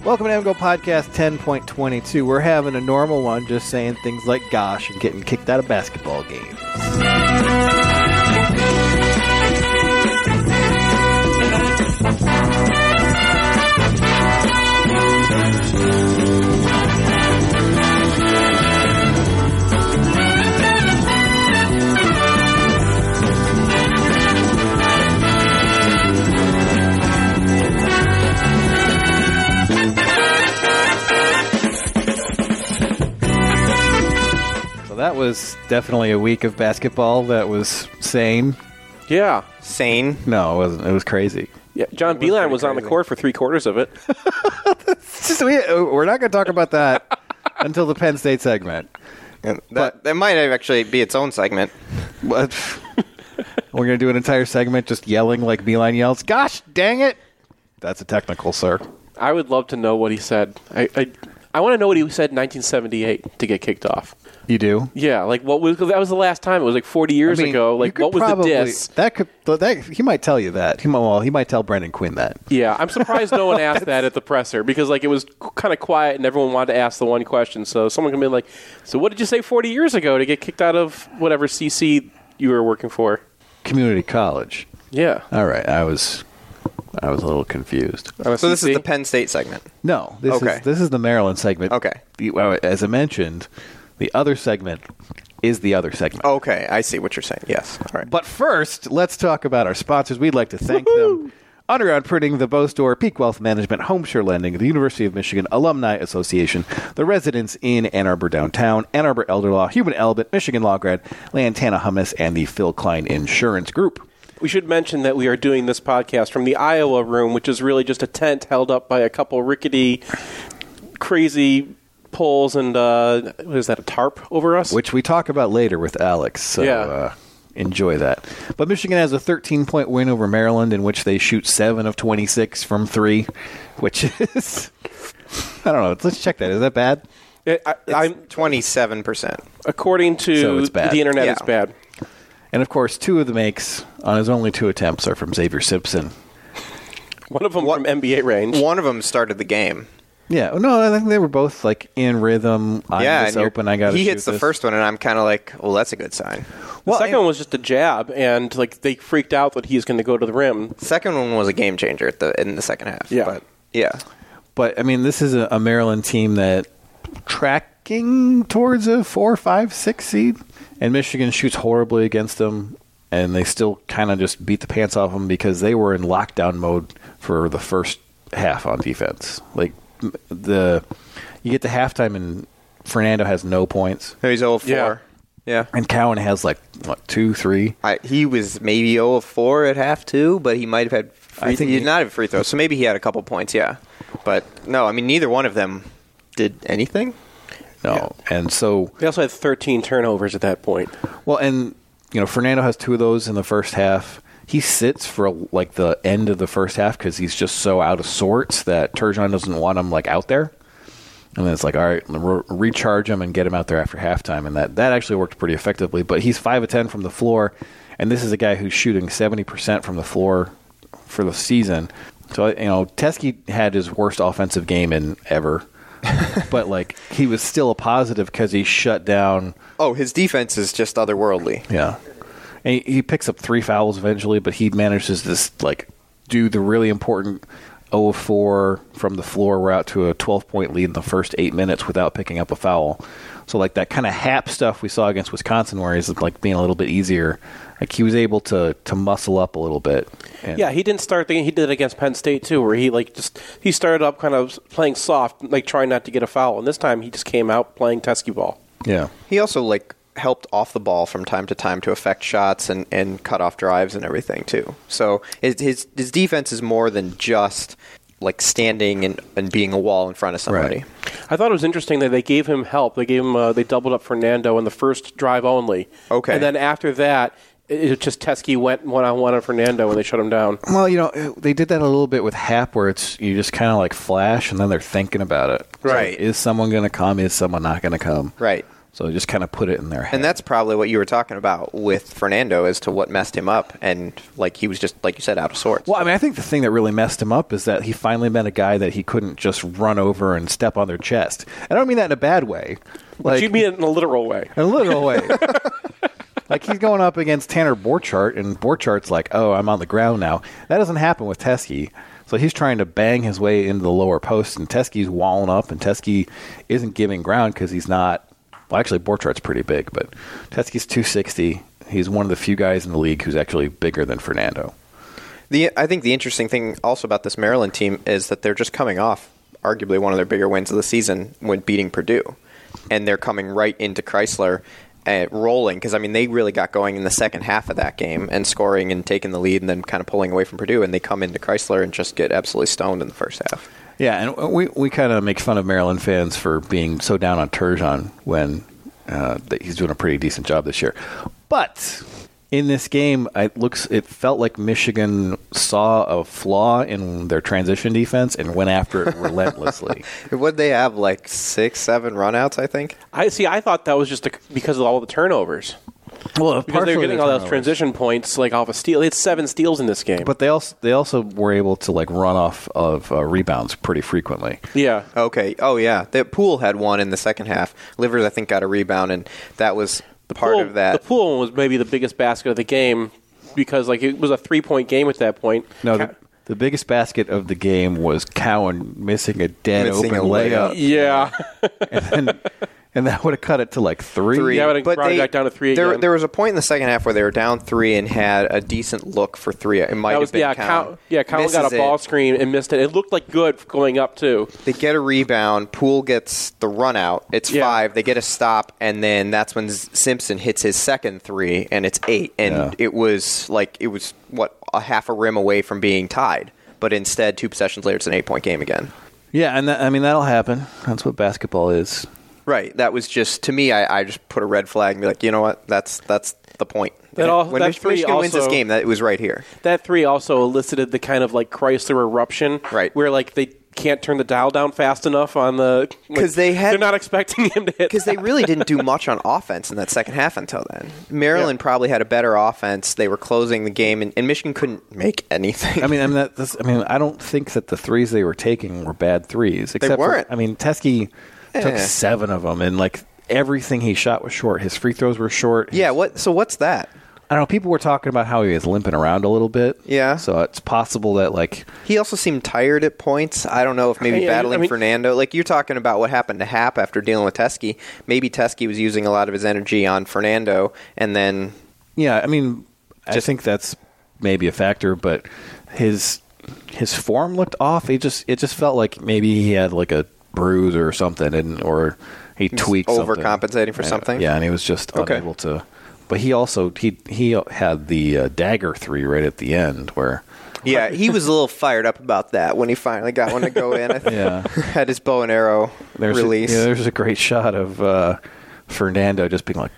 Welcome to MGO Podcast 10.22. We're having a normal one, just saying things like gosh and getting kicked out of basketball games. That was definitely a week of basketball that was sane. Yeah. Sane? No, it wasn't. It was crazy. Yeah, John Beilein was on the court for 3/4 of it. We're not going to talk about that until the Penn State segment. That might actually be its own segment. But we're going to do an entire segment just yelling like Beilein yells, gosh, dang it. That's a technical, sir. I would love to know what he said. I want to know what he said in 1978 to get kicked off. You do? Yeah, like that was the last time. It was like 40 years ago. Like, what was the diss? He might tell you that. He might tell Brendan Quinn that. Yeah, I'm surprised no one asked that at the presser because like it was kind of quiet and everyone wanted to ask the one question. So someone can be like, "So what did you say 40 years ago to get kicked out of whatever CC you were working for?" Community college. Yeah. All right. I was a little confused. So this is the Penn State segment? No. This is the Maryland segment. Okay. As I mentioned, the other segment is the other segment. Okay, I see what you're saying. Yes. All right. But first, let's talk about our sponsors. We'd like to thank them. Underground Printing, the Bow Store, Peak Wealth Management, Homeshare Lending, the University of Michigan Alumni Association, the residents in Ann Arbor Downtown, Ann Arbor Elder Law, Human Element, Michigan Law Grad, Lantana Hummus, and the Phil Klein Insurance Group. We should mention that we are doing this podcast from the Iowa room, which is really just a tent held up by a couple rickety, crazy poles and, what is that, a tarp over us? Which we talk about later with Alex, so enjoy that. But Michigan has a 13-point win over Maryland in which they shoot 7 of 26 from 3, which is, I don't know, let's check that. Is that bad? I'm 27%. According to the internet, it's bad. And, of course, 2 of the makes on his only 2 attempts are from Xavier Simpson. One of them from NBA range. One of them started the game. Yeah. No, I think they were both, like, in rhythm. Open. I got to shoot He hits the first one, and I'm kind of like, well, that's a good sign. The second one was just a jab, and, like, they freaked out that he's going to go to the rim. The second one was a game changer in the second half. Yeah. But, I mean, this is a Maryland team that tracking towards a 4, 5, 6 seed. And Michigan shoots horribly against them, and they still kind of just beat the pants off them because they were in lockdown mode for the first half on defense. Like, you get to halftime, and Fernando has no points. He's 0 of 4. Yeah. And Cowan has, 2, 3? He was maybe 0 of 4 at half, too, but he might have had he did not have free throws, so maybe he had a couple points, yeah. But, no, I mean, neither one of them did anything. No, yeah. And so they also had 13 turnovers at that point. Well, and Fernando has 2 of those in the first half. He sits for the end of the first half because he's just so out of sorts that Turgeon doesn't want him out there. And then it's all right, recharge him and get him out there after halftime, and that actually worked pretty effectively. But he's 5 of 10 from the floor, and this is a guy who's shooting 70% from the floor for the season. So Teske had his worst offensive game in ever. But he was still a positive because he shut down. Oh, his defense is just otherworldly. Yeah, and he picks up 3 fouls eventually, but he manages to do the really important 0 of 4 from the floor. We're out to a 12-point lead in the first 8 minutes without picking up a foul. So that kind of hap stuff we saw against Wisconsin, where he's being a little bit easier. He was able to muscle up a little bit. Yeah, he didn't start he did it against Penn State too, where he started up kind of playing soft, trying not to get a foul, and this time he just came out playing Teske ball. Yeah, he also helped off the ball from time to time to affect shots and cut off drives and everything too. So his defense is more than just standing and being a wall in front of somebody. Right. I thought it was interesting that they gave him help. They gave him they doubled up Fernando in the first drive only. Okay, and then after that, it just Teske went one-on-one on Fernando and they shut him down. Well, they did that a little bit with Hap, where it's you just kind of flash and then they're thinking about it. Right? Is someone going to come? Is someone not going to come? Right. So just kind of put it in their head. And that's probably what you were talking about with Fernando as to what messed him up. And like he was just, like you said, out of sorts. Well, I mean, I think the thing that really messed him up is that he finally met a guy that he couldn't just run over and step on their chest. I don't mean that in a bad way. But you mean it in a literal way. In a literal way. Like, he's going up against Tanner Borchardt, and Borchardt's like, oh, I'm on the ground now. That doesn't happen with Teskey. So he's trying to bang his way into the lower post, and Teskey's walling up, and Teskey isn't giving ground because he's not. Well, actually, Borchardt's pretty big, but Teskey's 260. He's one of the few guys in the league who's actually bigger than Fernando. I think the interesting thing also about this Maryland team is that they're just coming off arguably one of their bigger wins of the season when beating Purdue. And they're coming right into Chrysler rolling because, I mean, they really got going in the second half of that game and scoring and taking the lead and then kind of pulling away from Purdue. And they come into Chrysler and just get absolutely stoned in the first half. Yeah, and we kind of make fun of Maryland fans for being so down on Turgeon when he's doing a pretty decent job this year. But in this game, it felt like Michigan saw a flaw in their transition defense and went after it relentlessly. Would they have like 6, 7 runouts, I think? I thought that was just because of all the turnovers. Well, because they were getting all those transition points like off a steal. They had 7 steals in this game. But they also were able to like run off of rebounds pretty frequently. Yeah. Okay. Oh, yeah. The Poole had one in the second half. Livers, I think, got a rebound, and that was part of that. The Poole one was maybe the biggest basket of the game because like it was a 3-point game at that point. No, the biggest basket of the game was Cowan missing a dead open layup. Yeah. And that would have cut it to like 3. Yeah, but brought it back down to 3 again. There was a point in the second half where they were down 3 and had a decent look for 3. It might have been Cowan. Cowan got a ball screen and missed it. It looked like good going up, too. They get a rebound. Poole gets the run out. It's 5. They get a stop, and then that's when Simpson hits his second 3, and it's 8. And it was a half a rim away from being tied. But instead, 2 possessions later, it's an 8-point game again. Yeah, and that'll happen. That's what basketball is. Right. That was just, to me, I just put a red flag and be like, you know what? That's the point. When Michigan wins this game, it was right here. That 3 also elicited the kind of like Chrysler eruption, right? Where like they can't turn the dial down fast enough on the because they're not expecting him to hit. Because they really didn't do much on offense in that second half until then. Maryland probably had a better offense. They were closing the game, and Michigan couldn't make anything. I don't think that the threes they were taking were bad threes. They weren't. Teskey took 7 of them, and like everything he shot was short. His free throws were short. So what's that? I don't know. People were talking about how he was limping around a little bit. Yeah. So it's possible that like he also seemed tired at points. I don't know if maybe battling Fernando. Like you're talking about what happened to Happ after dealing with Teskey. Maybe Teskey was using a lot of his energy on Fernando, and then I think that's maybe a factor, but his form looked off. It just felt like maybe he had like a bruise or something, or he tweaked overcompensating for something. Yeah, and he was just unable to. But he also he had the dagger 3 right at the end where. Yeah, he was a little fired up about that when he finally got one to go in. I think had his bow and arrow release. There's a great shot of Fernando just being like,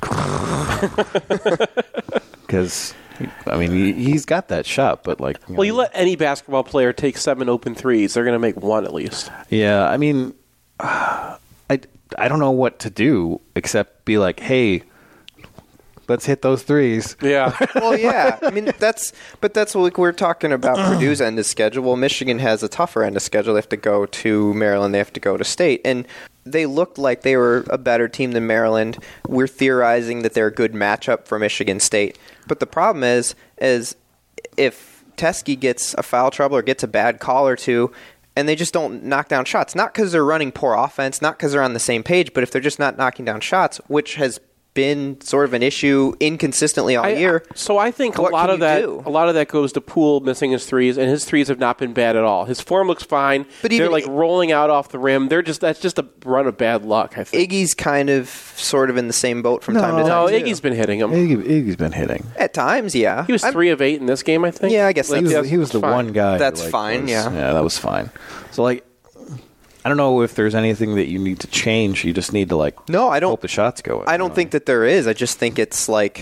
because he's got that shot, but like. You let any basketball player take 7 open threes, they're going to make 1 at least. Yeah, I don't know what to do except be like, hey, let's hit those threes. Yeah. Well, yeah. That's what we're talking about. Purdue's end of schedule. Well, Michigan has a tougher end of schedule. They have to go to Maryland. They have to go to State, and they looked like they were a better team than Maryland. We're theorizing that they're a good matchup for Michigan State, but the problem is if Teskey gets a foul trouble or gets a bad call or two, and they just don't knock down shots, not because they're running poor offense, not because they're on the same page, but if they're just not knocking down shots, which has been sort of an issue inconsistently all year. So I think a lot of that goes to Poole missing his threes, and his threes have not been bad at all. His form looks fine. But they're like rolling out off the rim. That's just a run of bad luck, I think. Iggy's kind of sort of in the same boat from time to time. No, Iggy's been hitting him. Iggy's been hitting. At times, yeah. He was 3 of 8 in this game, I think. Yeah, I guess he was the one guy. That's fine, yeah. Yeah, that was fine. So like, I don't know if there's anything that you need to change. You just need to hope the shots go in. I don't think that there is. I just think it's like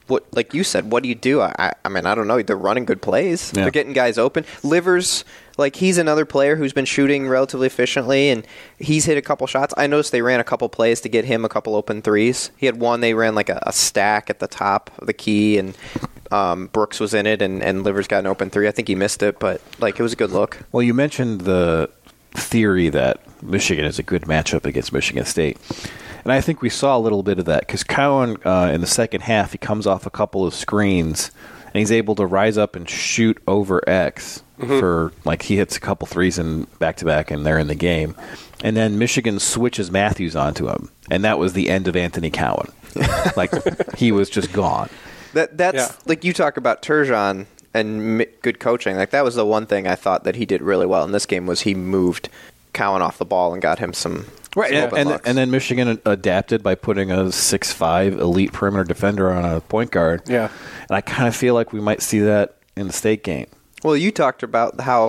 what, like you said, what do you do? I mean, I don't know. They're running good plays. Yeah. They're getting guys open. Livers, like, he's another player who's been shooting relatively efficiently, and he's hit a couple shots. I noticed they ran a couple plays to get him a couple open threes. He had one, they ran like a stack at the top of the key, and Brooks was in it, and Livers got an open three. I think he missed it, but, like, it was a good look. Well, you mentioned the theory that Michigan is a good matchup against Michigan State. And I think we saw a little bit of that because Cowan, in the second half, he comes off a couple of screens, and he's able to rise up and shoot over X for, like, he hits a couple threes in back-to-back, and they're in the game. And then Michigan switches Matthews onto him, and that was the end of Anthony Cowan. Like, he was just gone. That's like you talk about Turgeon and good coaching. Like, that was the one thing I thought that he did really well in this game was he moved Cowan off the ball and got him some and then Michigan adapted by putting a 6'5" elite perimeter defender on a point guard. Yeah. And I kind of feel like we might see that in the State game. Well, you talked about how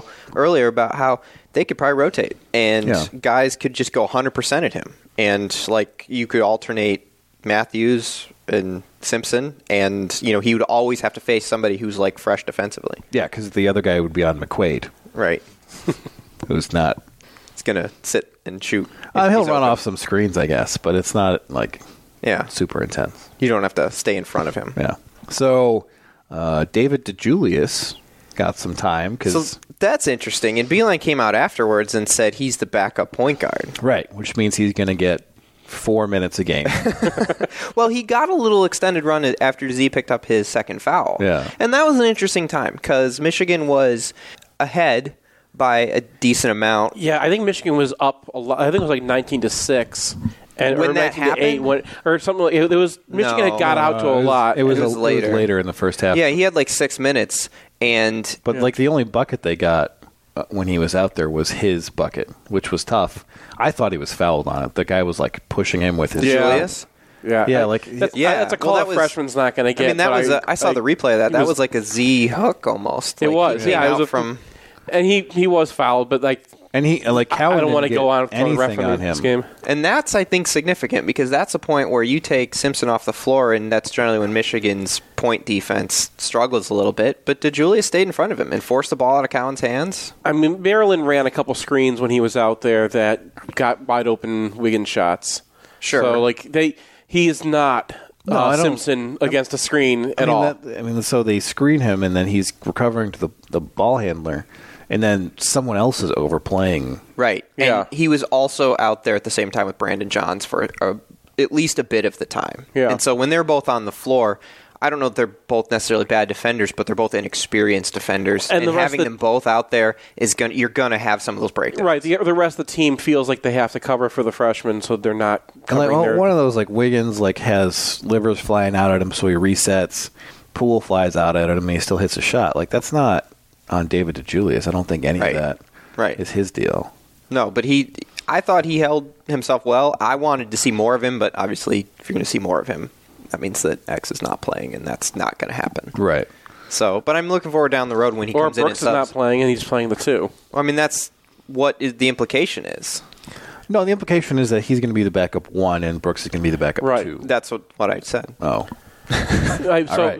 they could probably rotate and guys could just go 100% at him. And, like, you could alternate Matthews and Simpson, and, you know, he would always have to face somebody who's, like, fresh defensively. Yeah, because the other guy would be on McQuaid. Right. Who's not. He's going to sit and shoot. He'll run off some screens, I guess, but it's not, like, super intense. You don't have to stay in front of him. Yeah. So, David DeJulius got some time. So that's interesting. And Beilein came out afterwards and said he's the backup point guard. Right, which means he's going to get 4 minutes a game. Well, he got a little extended run after Z picked up his second foul. Yeah. And that was an interesting time because Michigan was ahead by a decent amount. Yeah, I think Michigan was up a lot. I think it was like 19-6. And when that happened? Or something like it was Michigan had got out to a lot. It was later. Later in the first half. Yeah, he had like 6 minutes. But like the only bucket they got when he was out there was his bucket, which was tough. I thought he was fouled on it. The guy was like pushing him with his Julius? Yeah, like that's a call a freshman's not going to get. I mean, that was I saw the replay of that. That was like a Z hook almost. It was, It was from. And he was fouled, but like. And he Cowan I don't want to go on for the ref on this game. And that's, I think, significant because that's a point where you take Simpson off the floor, and that's generally when Michigan's point defense struggles a little bit. But DeJulius stayed in front of him and forced the ball out of Cowan's hands. I mean, Maryland ran a couple screens when he was out there that got wide open Wiggins shots. Sure. So, like, he is not Simpson against a screen at all. So they screen him, and then he's recovering to the ball handler. And then someone else is overplaying. Right. And he was also out there at the same time with Brandon Johns for at least a bit of the time. Yeah. And so when they're both on the floor, I don't know if they're both necessarily bad defenders, but they're both inexperienced defenders. And having them both out there you're going to have some of those breakdowns. Right. The rest of the team feels like they have to cover for the freshmen, so they're not covering one of those, like, Wiggins has Livers flying out at him, so he resets. Poole flies out at him, and he still hits a shot. Like, that's not on David DeJulius. I don't think any of that is his deal. No, but I thought he held himself well. I wanted to see more of him, but obviously if you're going to see more of him, that means that X is not playing, and that's not going to happen. Right. So, but I'm looking forward down the road when he comes in and Brooks is not playing, and he's playing the 2. Well, I mean, that's what the implication is. No, the implication is that he's going to be the backup 1, and Brooks is going to be the backup 2. That's what I said. Oh. All right.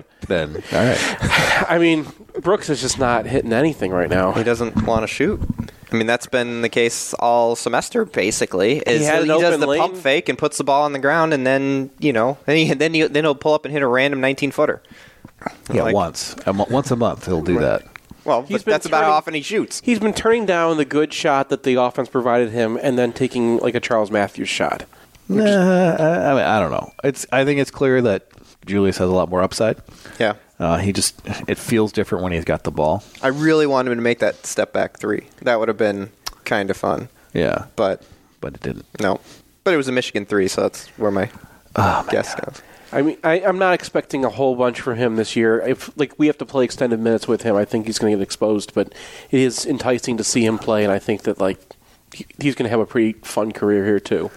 I mean, Brooks is just not hitting anything right now. He doesn't want to shoot. I mean, that's been the case all semester, basically. He does the pump fake and puts the ball on the ground, and then then he'll pull up and hit a random 19-footer. Yeah, once a month he'll do that. Well, that's about how often he shoots. He's been turning down the good shot that the offense provided him, and then taking like a Charles Matthews shot. I don't know. I think it's clear that Julius has a lot more upside. Yeah. It feels different when he's got the ball. I really wanted him to make that step back 3. That would have been kind of fun. Yeah. But it didn't. No. But it was a Michigan 3, so that's where my guess goes. I mean, I'm not expecting a whole bunch from him this year. If we have to play extended minutes with him, I think he's going to get exposed. But it is enticing to see him play, and I think that he's going to have a pretty fun career here too.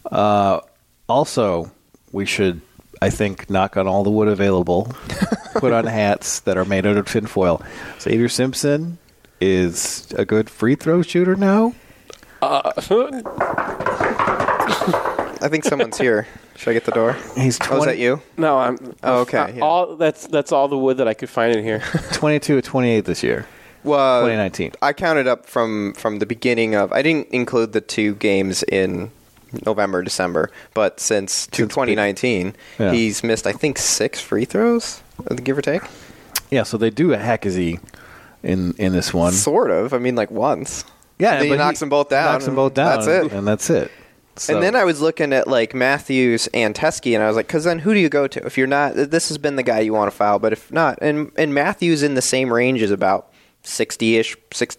Also, we should, I think, knock on all the wood available, put on hats that are made out of tinfoil. Xavier Simpson is a good free throw shooter now? I think someone's here. Should I get the door? He's Oh, is that you? No, I'm. Oh, okay, yeah. All that's all the wood that I could find in here. 22 of 28 this year. Well, 2019. I counted up from the beginning of. I didn't include the 2 games in November, December, but since 2019, Yeah. he's missed, I think, 6 free throws, give or take. Yeah, so they do a Hackasy in this one. Sort of. I mean, like once. Yeah, then he but knocks them both down. Knocks them both down. That's it. And that's it. So, And then I was looking at like Matthews and Teskey, and I was like, because then who do you go to? If you're not, this has been the guy you want to foul, but if not, and Matthews in the same range is about 60-ish,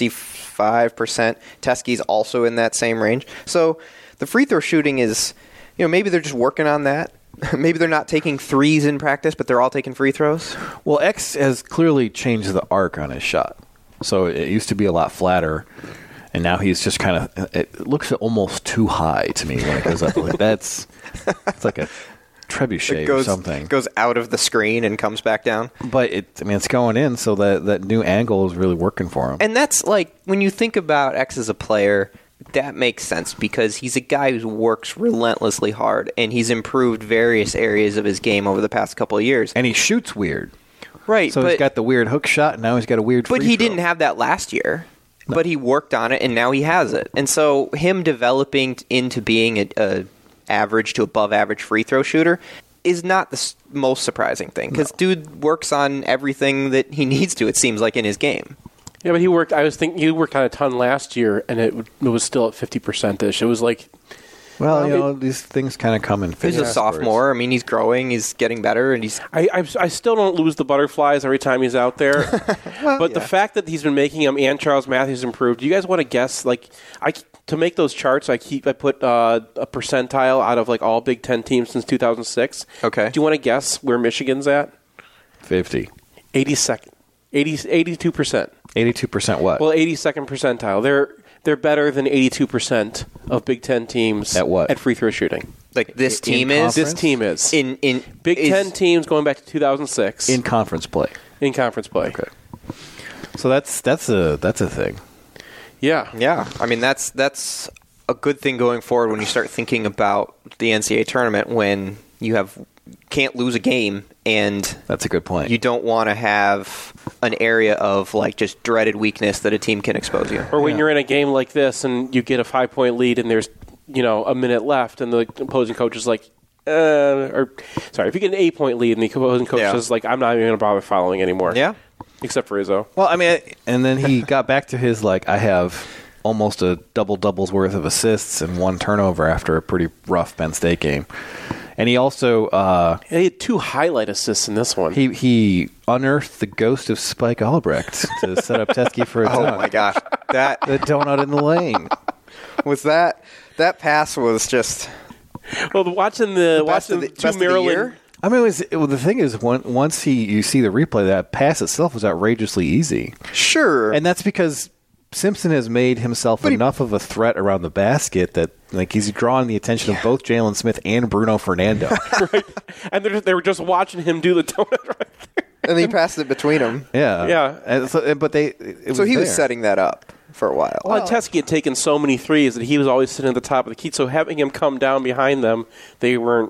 65%. Teskey's also in that same range. So the free throw shooting is, maybe they're just working on that. Maybe they're not taking threes in practice, but they're all taking free throws. well, X has clearly changed the arc on his shot. So it used to be a lot flatter, and now he's just kind of. It looks almost too high to me when it goes up. Like it's like a trebuchet or something. Goes out of the screen and comes back down. But it's going in, so that new angle is really working for him. And that's like when you think about X as a player, that makes sense because he's a guy who works relentlessly hard, and he's improved various areas of his game over the past couple of years. And he shoots weird. Right, So he's got the weird hook shot, and now he's got a weird free but he throw. didn't have that last year. But he worked on it, and now he has it. And so him developing into being a average to above average free throw shooter is not the most surprising thing because dude works on everything that he needs to. It seems like in his game. Yeah, but he worked. I was thinking he worked on a ton last year, and it was still at 50%ish. It was like, Well, these things kind of come in He's phases. a sophomore. I mean, he's growing. He's getting better, and he's I still don't lose the butterflies every time he's out there. But the fact that he's been making them and Charles Matthews improved. Do you guys want to guess? Like, to make those charts, I put a percentile out of like all Big Ten teams since 2006. Okay. Do you want to guess where Michigan's at? 50. 82%. 82% what? Well, 82nd percentile. They're better than 82% of Big Ten teams At what? At free throw shooting. like this In team is. conference? This team is In Big is- Ten teams going back to 2006 in conference play. in conference play. Okay. So that's a thing. Yeah. Yeah, I mean that's a good thing going forward when you start thinking about the NCAA tournament when you can't lose a game and That's a good point. you don't want to have an area of like just dreaded weakness that a team can expose you. Or when Yeah. you're in a game like this and you get a 5-point lead and there's a minute left and the opposing coach is like, if you get an 8-point lead and the opposing coach Yeah. is like, I'm not even going to bother following anymore. Yeah. Except for Izzo. Well, I mean, and then he got back to his I have almost a double-double's worth of assists and 1 turnover after a pretty rough Penn State game. And he also He had 2 highlight assists in this one. he unearthed the ghost of Spike Albrecht to set up Teskey for a dunk. Oh my gosh, that The donut in the lane. was that pass was just well, watching best of 2 the Maryland. year? I mean, the thing is, once you see the replay, that pass itself was outrageously easy. Sure. And that's because Simpson has made himself enough of a threat around the basket that he's drawing the attention of both Jalen Smith and Bruno Fernando. Right. And they were just watching him do the donut right there. and he passed it between them. Yeah, Yeah. And so, but So he was setting that up for a while. Well, Teskey had taken so many threes that he was always sitting at the top of the key. So having him come down behind them, they weren't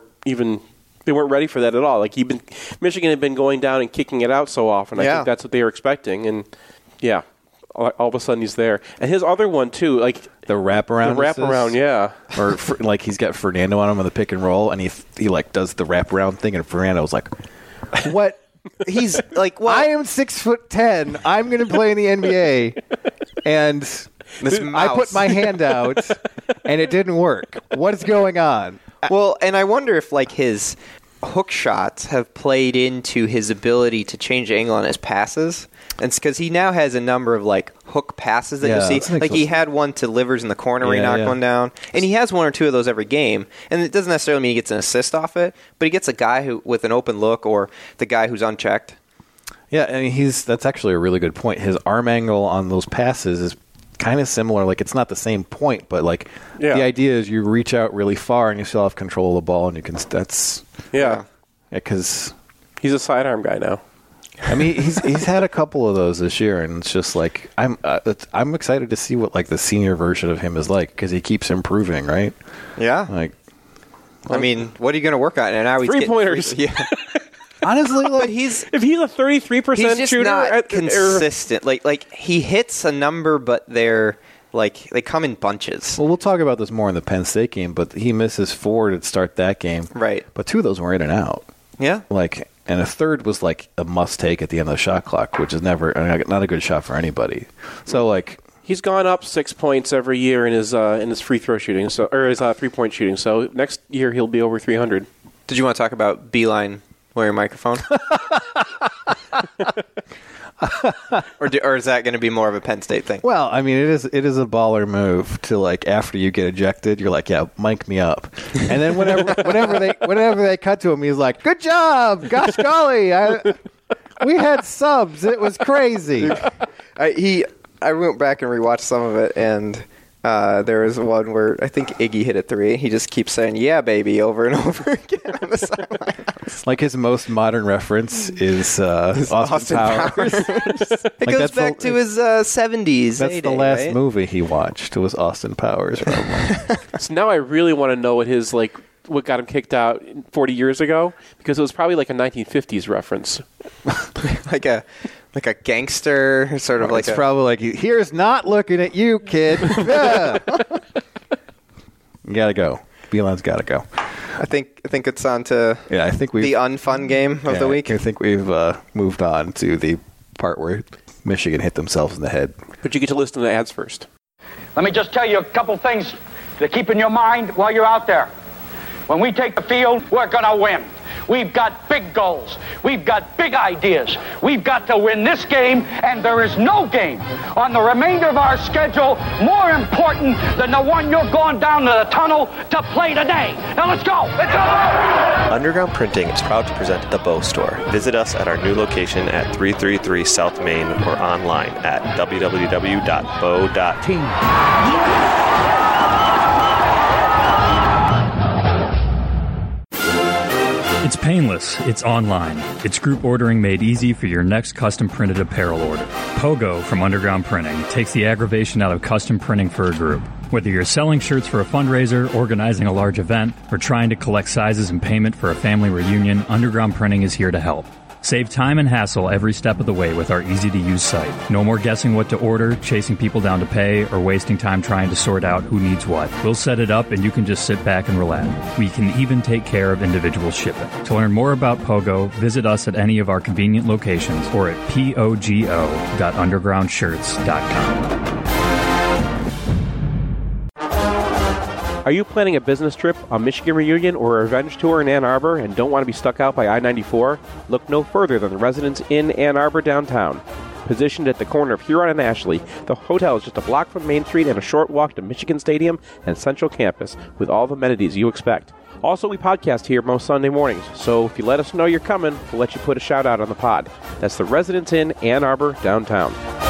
ready for that at all. Like Michigan had been going down and kicking it out so often. I Yeah. think that's what they were expecting. And yeah, all of a sudden he's there. And his other one too, like the wraparound. the wraparound, yeah. Or he's got Fernando on him on the pick and roll, and he does the wraparound thing, and Fernando's like, "What? He's like, well, I am 6'10". I'm going to play in the NBA, and this I mouse. put my hand out, and it didn't work. What is going on?" Well, and I wonder if his hook shots have played into his ability to change the angle on his passes. And it's because he now has a number of hook passes that Yeah, you that see. makes Like he sense. had one to Livers in the corner where he Yeah, knocked yeah. one down. And he has 1 or 2 of those every game. And it doesn't necessarily mean he gets an assist off it, but he gets a guy who with an open look or the guy who's unchecked. Yeah, I mean, that's actually a really good point. His arm angle on those passes is kind of similar. It's not the same point, but Yeah. the idea is you reach out really far and you still have control of the ball, and you can. That's Yeah. because. He's a sidearm guy now. I mean, he's had a couple of those this year, and it's just I'm excited to see what the senior version of him is like because he keeps improving, right? Yeah. I mean, what are you going to work on? And now he's getting 3-pointers. Yeah. Honestly, But if he's a 33% he's just shooter, not consistent. Like he hits a number, but they're like they come in bunches. well, we'll talk about this more in the Penn State game, but he misses 4 to start that game. Right. But 2 of those were in and out. Yeah. Like, and a third was like a must take at the end of the shot clock, which is never not a good shot for anybody. So like, he's gone up 6 points every year in his free throw shooting, or his 3-point shooting. So next year he'll be over 300. Did you want to talk about Beeline wearing a microphone? or is that going to be more of a Penn State thing? well, I mean, it is a baller move to like after you get ejected, you're like, yeah, mic me up, and then whenever they cut to him, he's like, good job, gosh golly, we had subs, it was crazy. I went back and rewatched some of it, and there was one where I think Iggy hit a 3. He just keeps saying, yeah, baby, over and over again on the sideline. Like his most modern reference is Austin Powers. It goes back to his 70s. That's the last movie he watched. It was Austin Powers. So now I really want to know what got him kicked out 40 years ago, because it was probably like a 1950s reference. like a gangster, sort of It's probably like, here's not looking at you, kid. Yeah. You gotta go. Beeline's gotta go. I think it's on to I think the unfun game of the week. I think we've moved on to the part where Michigan hit themselves in the head. But you get to listen to the ads first. Let me just tell you a couple things to keep in your mind while you're out there. When we take the field, we're going to win. We've got big goals. We've got big ideas. We've got to win this game, and there is no game on the remainder of our schedule more important than the one you're going down to the tunnel to play today. Now let's go. Let's go. Underground Printing is proud to present the Bow Store. Visit us at our new location at 333 South Main or online at www.bow.team. It's painless, it's online, it's group ordering made easy for your next custom printed apparel order. Pogo from Underground Printing takes the aggravation out of custom printing for a group. Whether you're selling shirts for a fundraiser, organizing a large event, or trying to collect sizes and payment for a family reunion, Underground Printing is here to help. Save time and hassle every step of the way with our easy-to-use site. No more guessing what to order, chasing people down to pay, or wasting time trying to sort out who needs what. We'll set it up and you can just sit back and relax. We can even take care of individual shipping. To learn more about Pogo, visit us at any of our convenient locations or at pogo.undergroundshirts.com. Are you planning a business trip, a Michigan reunion, or a revenge tour in Ann Arbor and don't want to be stuck out by I-94? Look no further than the Residence Inn Ann Arbor downtown. Positioned at the corner of Huron and Ashley, the hotel is just a block from Main Street and a short walk to Michigan Stadium and Central Campus with all the amenities you expect. Also, we podcast here most Sunday mornings, so if you let us know you're coming, we'll let you put a shout out on the pod. That's the Residence Inn Ann Arbor downtown.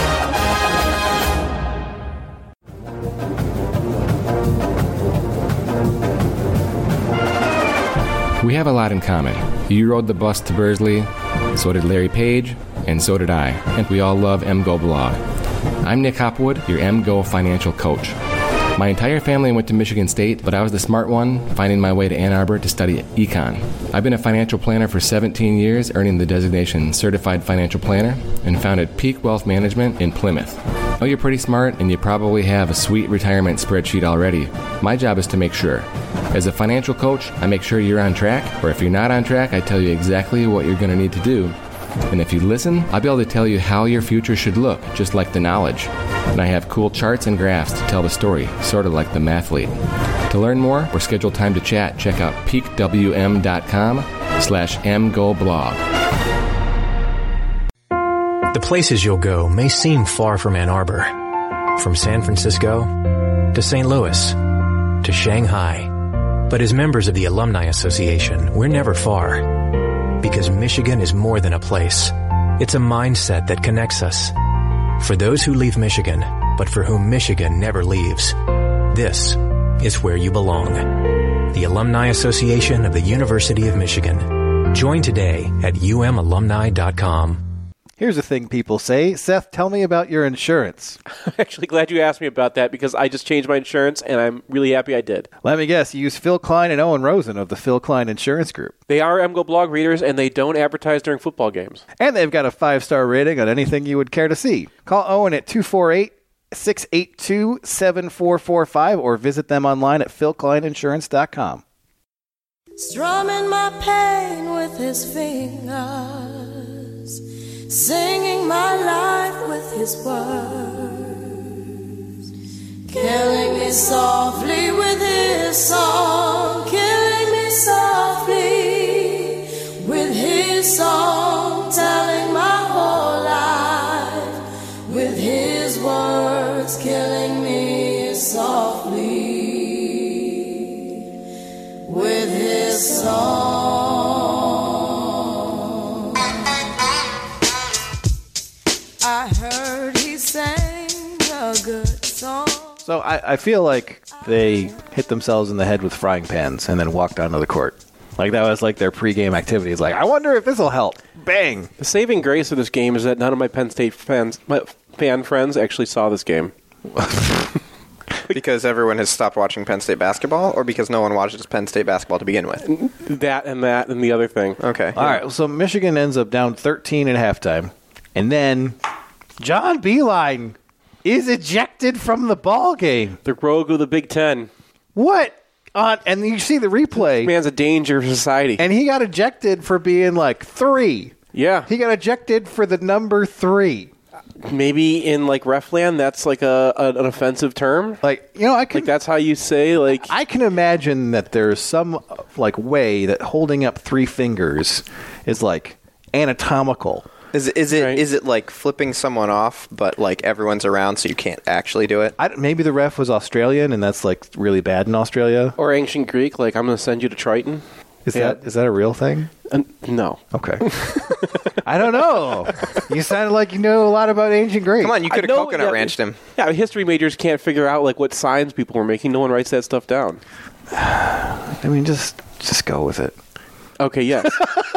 We have a lot in common. You rode the bus to Bursley, so did Larry Page, and so did I. And we all love MGO Blog. I'm Nick Hopwood, your MGO financial coach. My entire family went to Michigan State, but I was the smart one, finding my way to Ann Arbor to study econ. I've been a financial planner for 17 years, earning the designation Certified Financial Planner, and founded Peak Wealth Management in Plymouth. Oh, you're pretty smart, and you probably have a sweet retirement spreadsheet already. My job is to make sure. As a financial coach, I make sure you're on track, or if you're not on track, I tell you exactly what you're going to need to do. And if you listen, I'll be able to tell you how your future should look, just like the knowledge. And I have cool charts and graphs to tell the story, sort of like the mathlete. To learn more or schedule time to chat, check out peakwm.com/mgoblog. The places you'll go may seem far from Ann Arbor. From San Francisco to St. Louis to Shanghai. But as members of the Alumni Association, we're never far. Because Michigan is more than a place. It's a mindset that connects us. For those who leave Michigan, but for whom Michigan never leaves, this is where you belong. The Alumni Association of the University of Michigan. Join today at umalumni.com. Here's a thing people say. Seth, tell me about your insurance. I'm actually glad you asked me about that because I just changed my insurance, and I'm really happy I did. Let me guess, you use Phil Klein and Owen Rosen of the Phil Klein Insurance Group. They are MGO blog readers, and they don't advertise during football games. And they've got a 5-star rating on anything you would care to see. Call Owen at 248-682-7445 or visit them online at philkleininsurance.com. Strumming my pain with his fingers, singing my life with his words, killing me softly with his song, killing me softly with his song, telling my whole life with his words, killing me softly with his song. I heard he sang a good song. So I feel like they hit themselves in the head with frying pans and then walked onto the court. Like that was like their pregame activity. It's like, I wonder if this will help. Bang! The saving grace of this game is that none of my Penn State fan friends actually saw this game. Because everyone has stopped watching Penn State basketball, or because no one watches Penn State basketball to begin with? That and the other thing. Okay. All right, so Michigan ends up down 13 at halftime. And then John Beilein is ejected from the ball game. The rogue of the Big Ten. What? And you see the replay. This man's a danger for society. And he got ejected for being like 3. Yeah. He got ejected for the number 3. Maybe in like Refland, that's like an offensive term. Like, you know, I can. Like that's how you say like. I can imagine that there's some like way that holding up 3 fingers is like anatomical. Is it like flipping someone off, but like everyone's around, so you can't actually do it? Maybe the ref was Australian, and that's like really bad in Australia. Or ancient Greek, like I'm going to send you to Triton. Is that a real thing? No. Okay. I don't know. You sounded like you know a lot about ancient Greek. Come on, you could have coconut ranched him. Yeah, history majors can't figure out like what signs people were making. No one writes that stuff down. I mean, just go with it. Okay, yes.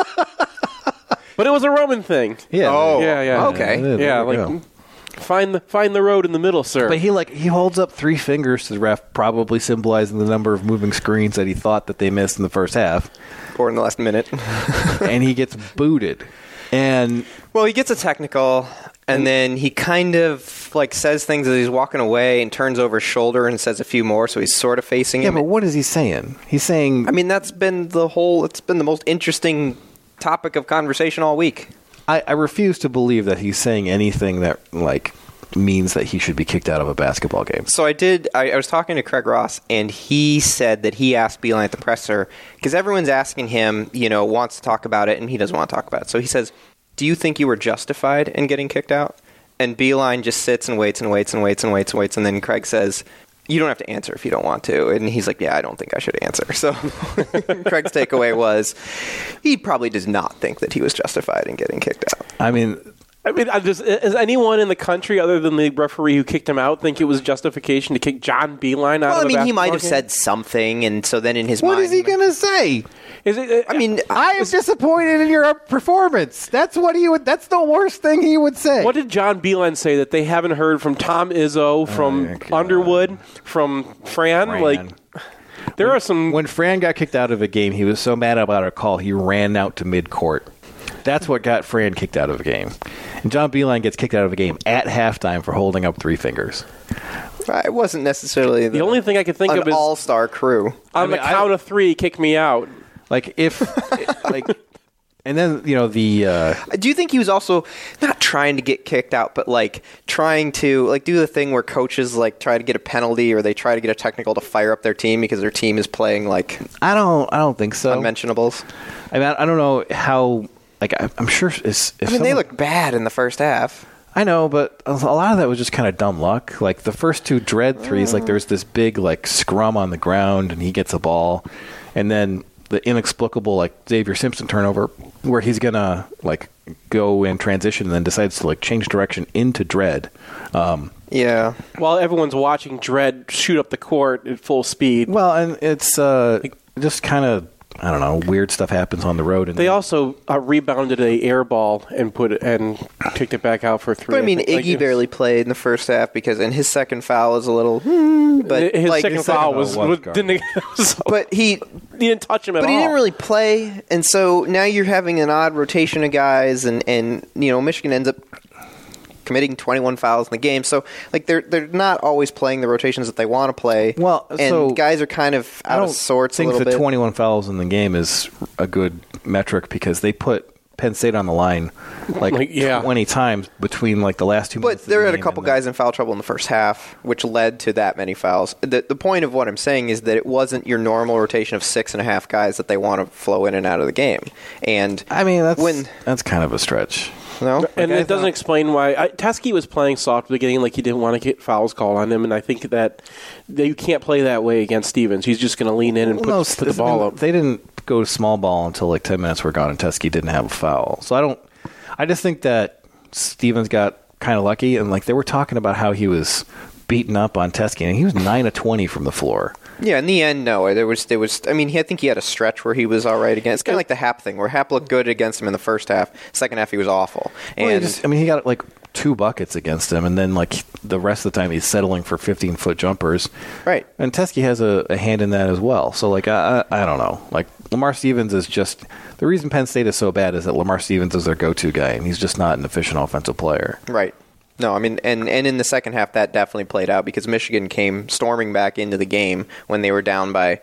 But it was a Roman thing. Yeah. Oh. Yeah. Okay. Yeah, like find the road in the middle, sir. But he holds up 3 fingers to the ref, probably symbolizing the number of moving screens that he thought that they missed in the first half. Or in the last minute. And he gets booted. And well, he gets a technical, and then he kind of like says things as he's walking away and turns over his shoulder and says a few more, so he's sort of facing him. Yeah, but what is he saying? He's saying... I mean, it's been the most interesting topic of conversation all week. I refuse to believe that he's saying anything that like means that he should be kicked out of a basketball game. So I was talking to Craig Ross, and he said that he asked Beilein at the presser, because everyone's asking him, wants to talk about it, and he doesn't want to talk about it. So he says, do you think you were justified in getting kicked out? And Beilein just sits and waits and waits and waits and waits and waits, and then Craig says, you don't have to answer if you don't want to. And he's like, yeah, I don't think I should answer. So Craig's takeaway was he probably does not think that he was justified in getting kicked out. I mean, does anyone in the country other than the referee who kicked him out think it was justification to kick John Beilein out of a basketball game? He might have said something, and so then in his mind... What is he going to say? I am disappointed in your performance. That's what he would. That's the worst thing he would say. What did John Beilein say that they haven't heard from Tom Izzo, from Underwood, from Fran? Like, there are some. When Fran got kicked out of a game, he was so mad about a call, he ran out to midcourt. That's what got Fran kicked out of a game. And John Beilein gets kicked out of a game at halftime for holding up 3 fingers. It wasn't necessarily the only thing I could think of is all-star crew. On the count of 3, kick me out. Like if, and then the. Do you think he was also not trying to get kicked out, but like trying to like do the thing where coaches like try to get a penalty or they try to get a technical to fire up their team because their team is playing like I don't think so. Unmentionables. I mean, I don't know how. Like I'm sure. They look bad in the first half. I know, but a lot of that was just kind of dumb luck. Like the first 2 dread threes, like there's this big like scrum on the ground and he gets a ball, and then the inexplicable like Xavier Simpson turnover where he's gonna like go in transition and then decides to like change direction into dread. Yeah. While everyone's watching Dredd shoot up the court at full speed. Well, and it's just kind of I don't know, weird stuff happens on the road. And They also rebounded a air ball and kicked it back out for 3. But I mean, Iggy barely played in the first half and his second foul is a little. But his like, second foul was didn't. But he didn't touch him at all. But he didn't really play, and so now you're having an odd rotation of guys, and Michigan ends up committing 21 fouls in the game. So like they're not always playing the rotations that they want to play. Well, and so guys are kind of out of sorts a little bit. I think the 21 fouls in the game is a good metric because they put Penn State on the line 20 times between like the last 2 minutes. But there had a couple guys in foul trouble in the first half, which led to that many fouls. The point of what I'm saying is that it wasn't your normal rotation of 6.5 guys that they want to flow in and out of the game. And I mean, that's kind of a stretch. No? And it doesn't explain why. Teskey was playing soft at the beginning, like he didn't want to get fouls called on him, and I think that you can't play that way against Stevens. He's just going to lean in and put the ball up. They didn't go small ball until like 10 minutes were gone, and Teskey didn't have a foul. So I just think that Stevens got kind of lucky, and like they were talking about how he was beaten up on Teskey, and he was 9 of 20 from the floor. Yeah, in the end, no. There was. I mean, I think he had a stretch where he was all right against. It's kind of like the Happ thing, where Happ looked good against him in the first half. Second half, he was awful. And he got like 2 buckets against him, and then like the rest of the time, he's settling for 15-foot jumpers. Right. And Teskey has a hand in that as well. So like I don't know. Like Lamar Stevens is just the reason Penn State is so bad is that Lamar Stevens is their go-to guy, and he's just not an efficient offensive player. Right. No, I mean, and in the second half, that definitely played out because Michigan came storming back into the game when they were down by,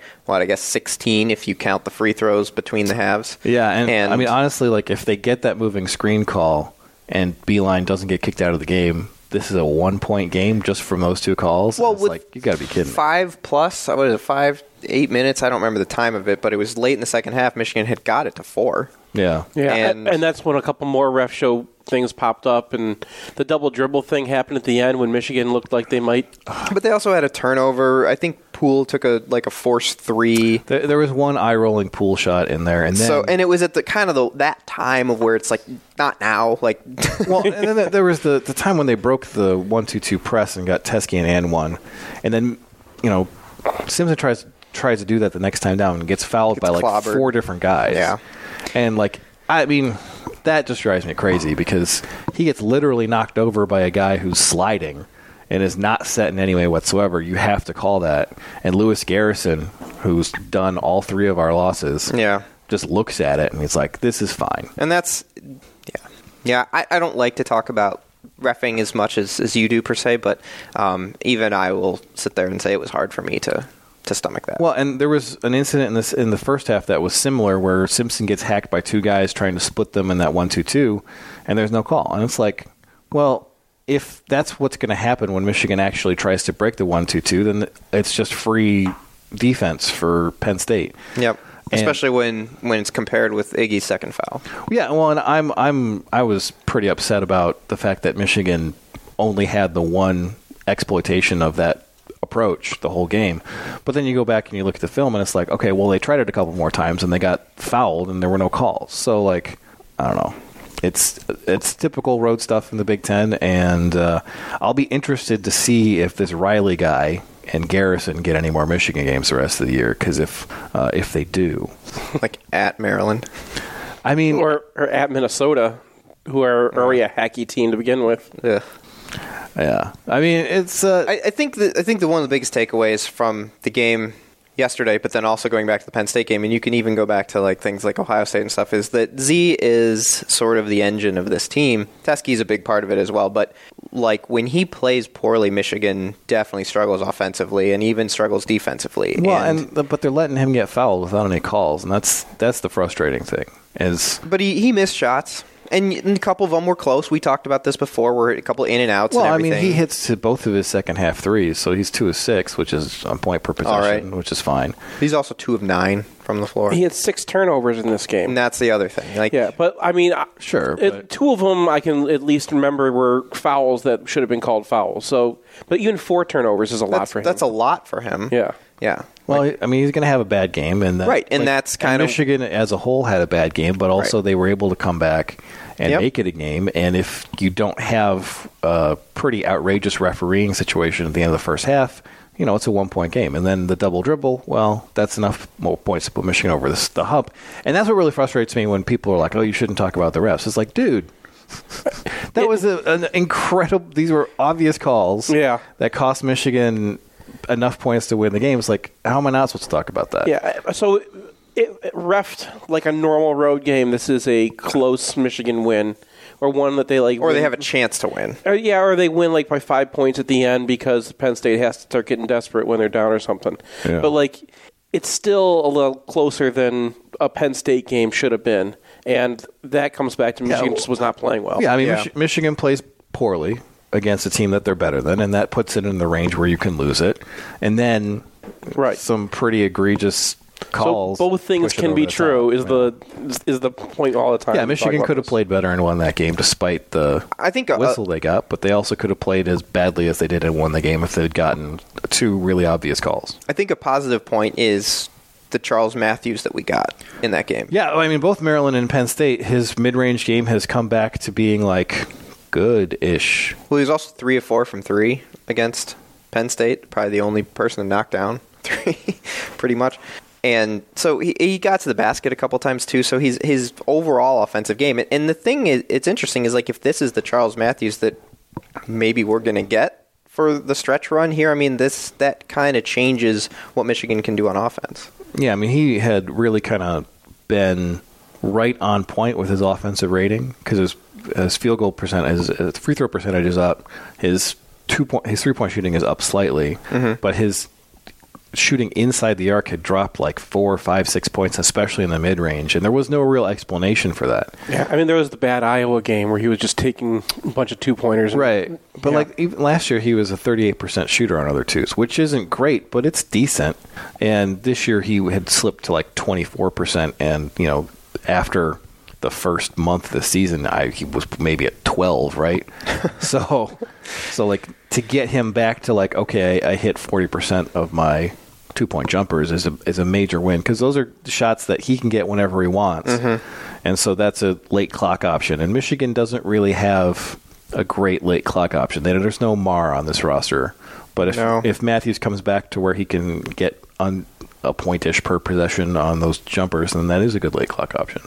16 if you count the free throws between the halves. Yeah, and I mean, honestly, like if they get that moving screen call and Beeline doesn't get kicked out of the game, this is a 1-point game just from those 2 calls. Well, it's like you got to be kidding me. 5+, what is it, 8 minutes? I don't remember the time of it, but it was late in the second half. Michigan had got it to 4. Yeah. And that's when a couple more ref show things popped up, and the double dribble thing happened at the end when Michigan looked like they might. But they also had a turnover. I think Poole took a forced 3. There was one eye-rolling Poole shot in there, and then and it was at the kind of that time of where it's like not now, like. Well, and then there was the time when they broke the 1-2-2 press and got Teskey and one, and then Simpson tries to do that the next time down and gets fouled by like clobbered. 4 different guys. Yeah, and like I mean. That just drives me crazy because he gets literally knocked over by a guy who's sliding and is not set in any way whatsoever. You have to call that. And Lewis Garrison, who's done all 3 of our losses, just looks at it and he's like, this is fine. And that's, I don't like to talk about reffing as much as you do per se, but even I will sit there and say it was hard for me to stomach that. Well, and there was an incident in the first half that was similar where Simpson gets hacked by 2 guys trying to split them in that 1-2-2, and there's no call. And it's like, well, if that's what's going to happen when Michigan actually tries to break the 1-2-2, then it's just free defense for Penn State. Yep. Especially when it's compared with Iggy's second foul. Yeah, well, and I was pretty upset about the fact that Michigan only had the one exploitation of that approach the whole game. But then you go back and you look at the film and it's like, okay, well, they tried it a couple more times and they got fouled and there were no calls. So, like, I don't know. It's typical road stuff in the Big Ten, and I'll be interested to see if this Riley guy and Garrison get any more Michigan games the rest of the year, because if they do. Like at Maryland. I mean... Or at Minnesota, who are already a hacky team to begin with. Yeah. Yeah, I mean it's. I think that one of the biggest takeaways from the game yesterday, but then also going back to the Penn State game, and you can even go back to like things like Ohio State and stuff, is that Z is sort of the engine of this team. Teskey's a big part of it as well, but like when he plays poorly, Michigan definitely struggles offensively and even struggles defensively. Well, but they're letting him get fouled without any calls, and that's the frustrating thing. But he missed shots. And a couple of them were close. We talked about this before, where a couple in and outs and everything. I mean, he hits to both of his second half threes, so he's 2 of 6, which is on point per possession, which is fine. He's also 2 of 9 from the floor. He had 6 turnovers in this game. And that's the other thing. Yeah, but I mean, sure. 2 of them I can at least remember were fouls that should have been called fouls. So, but even 4 turnovers is a lot for him. That's a lot for him. Yeah. Yeah. Well, I mean, he's going to have a bad game, and that's kind of Michigan as a whole had a bad game, but also they were able to come back and make it a game. And if you don't have a pretty outrageous refereeing situation at the end of the first half, it's a 1-point game. And then the double dribble, well, that's enough more points to put Michigan over the hump. And that's what really frustrates me when people are like, oh, you shouldn't talk about the refs. It's like, dude, that was an incredible, these were obvious calls that cost Michigan enough points to win the game. It's like, how am I not supposed to talk about that? Yeah, so it refed like a normal road game. This is a close Michigan win. Or one that they like, or they have a chance to win. Or they win like by 5 points at the end because Penn State has to start getting desperate when they're down or something. Yeah. But like, it's still a little closer than a Penn State game should have been, and that comes back to Michigan just was not playing well. Yeah, I mean, Michigan plays poorly against a team that they're better than, and that puts it in the range where you can lose it. And then, some pretty egregious calls. So both things can be true. Is the point all the time? Yeah, Michigan could have played better and won that game despite the whistle they got, but they also could have played as badly as they did and won the game if they'd gotten 2 really obvious calls. I think a positive point is the Charles Matthews that we got in that game. Yeah, I mean, both Maryland and Penn State, his mid-range game has come back to being like good-ish. Well, he was also 3 of 4 from 3 against Penn State, probably the only person to knock down 3, pretty much. And so he got to the basket a couple times too. So his overall offensive game. And the thing is, it's interesting is like if this is the Charles Matthews that maybe we're going to get for the stretch run here. I mean, that kind of changes what Michigan can do on offense. Yeah, I mean, he had really kind of been right on point with his offensive rating because his field goal percentage, his free throw percentage is up. His 3-point shooting is up slightly, but his shooting inside the arc had dropped like 4, 5, 6 points, especially in the mid-range, and there was no real explanation for that. Yeah, I mean, there was the bad Iowa game where he was just taking a bunch of 2-pointers. Right, but like even last year he was a 38% shooter on other twos, which isn't great, but it's decent. And this year he had slipped to like 24%, and after the first month of the season, he was maybe at 12, right? so like to get him back to like, okay, I hit 40% of my 2-point jumpers is a major win because those are shots that he can get whenever he wants. And so that's a late clock option. And Michigan doesn't really have a great late clock option. There's no Mar on this roster. But if Matthews comes back to where he can get on a point-ish per possession on those jumpers, then that is a good late clock option.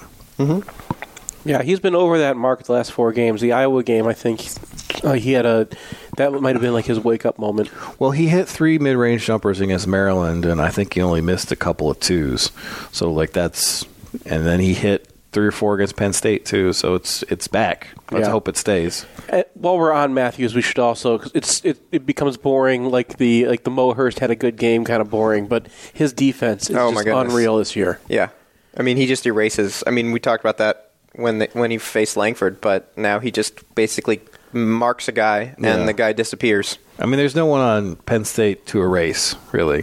Yeah, he's been over that mark the last 4 games. The Iowa game, I think he had that might have been like his wake-up moment. Well, he hit 3 mid-range jumpers against Maryland, and I think he only missed a couple of 2s. So like and then he hit 3 or 4 against Penn State too. So it's back. Let's hope it stays. While we're on Matthews, we should also it becomes boring like the Mo Hurst had a good game kind of boring, but his defense is just unreal this year. Yeah, I mean he just erases. I mean we talked about that when he faced Langford, but now he just basically marks a guy and the guy disappears. I mean, there's no one on Penn State to erase, really.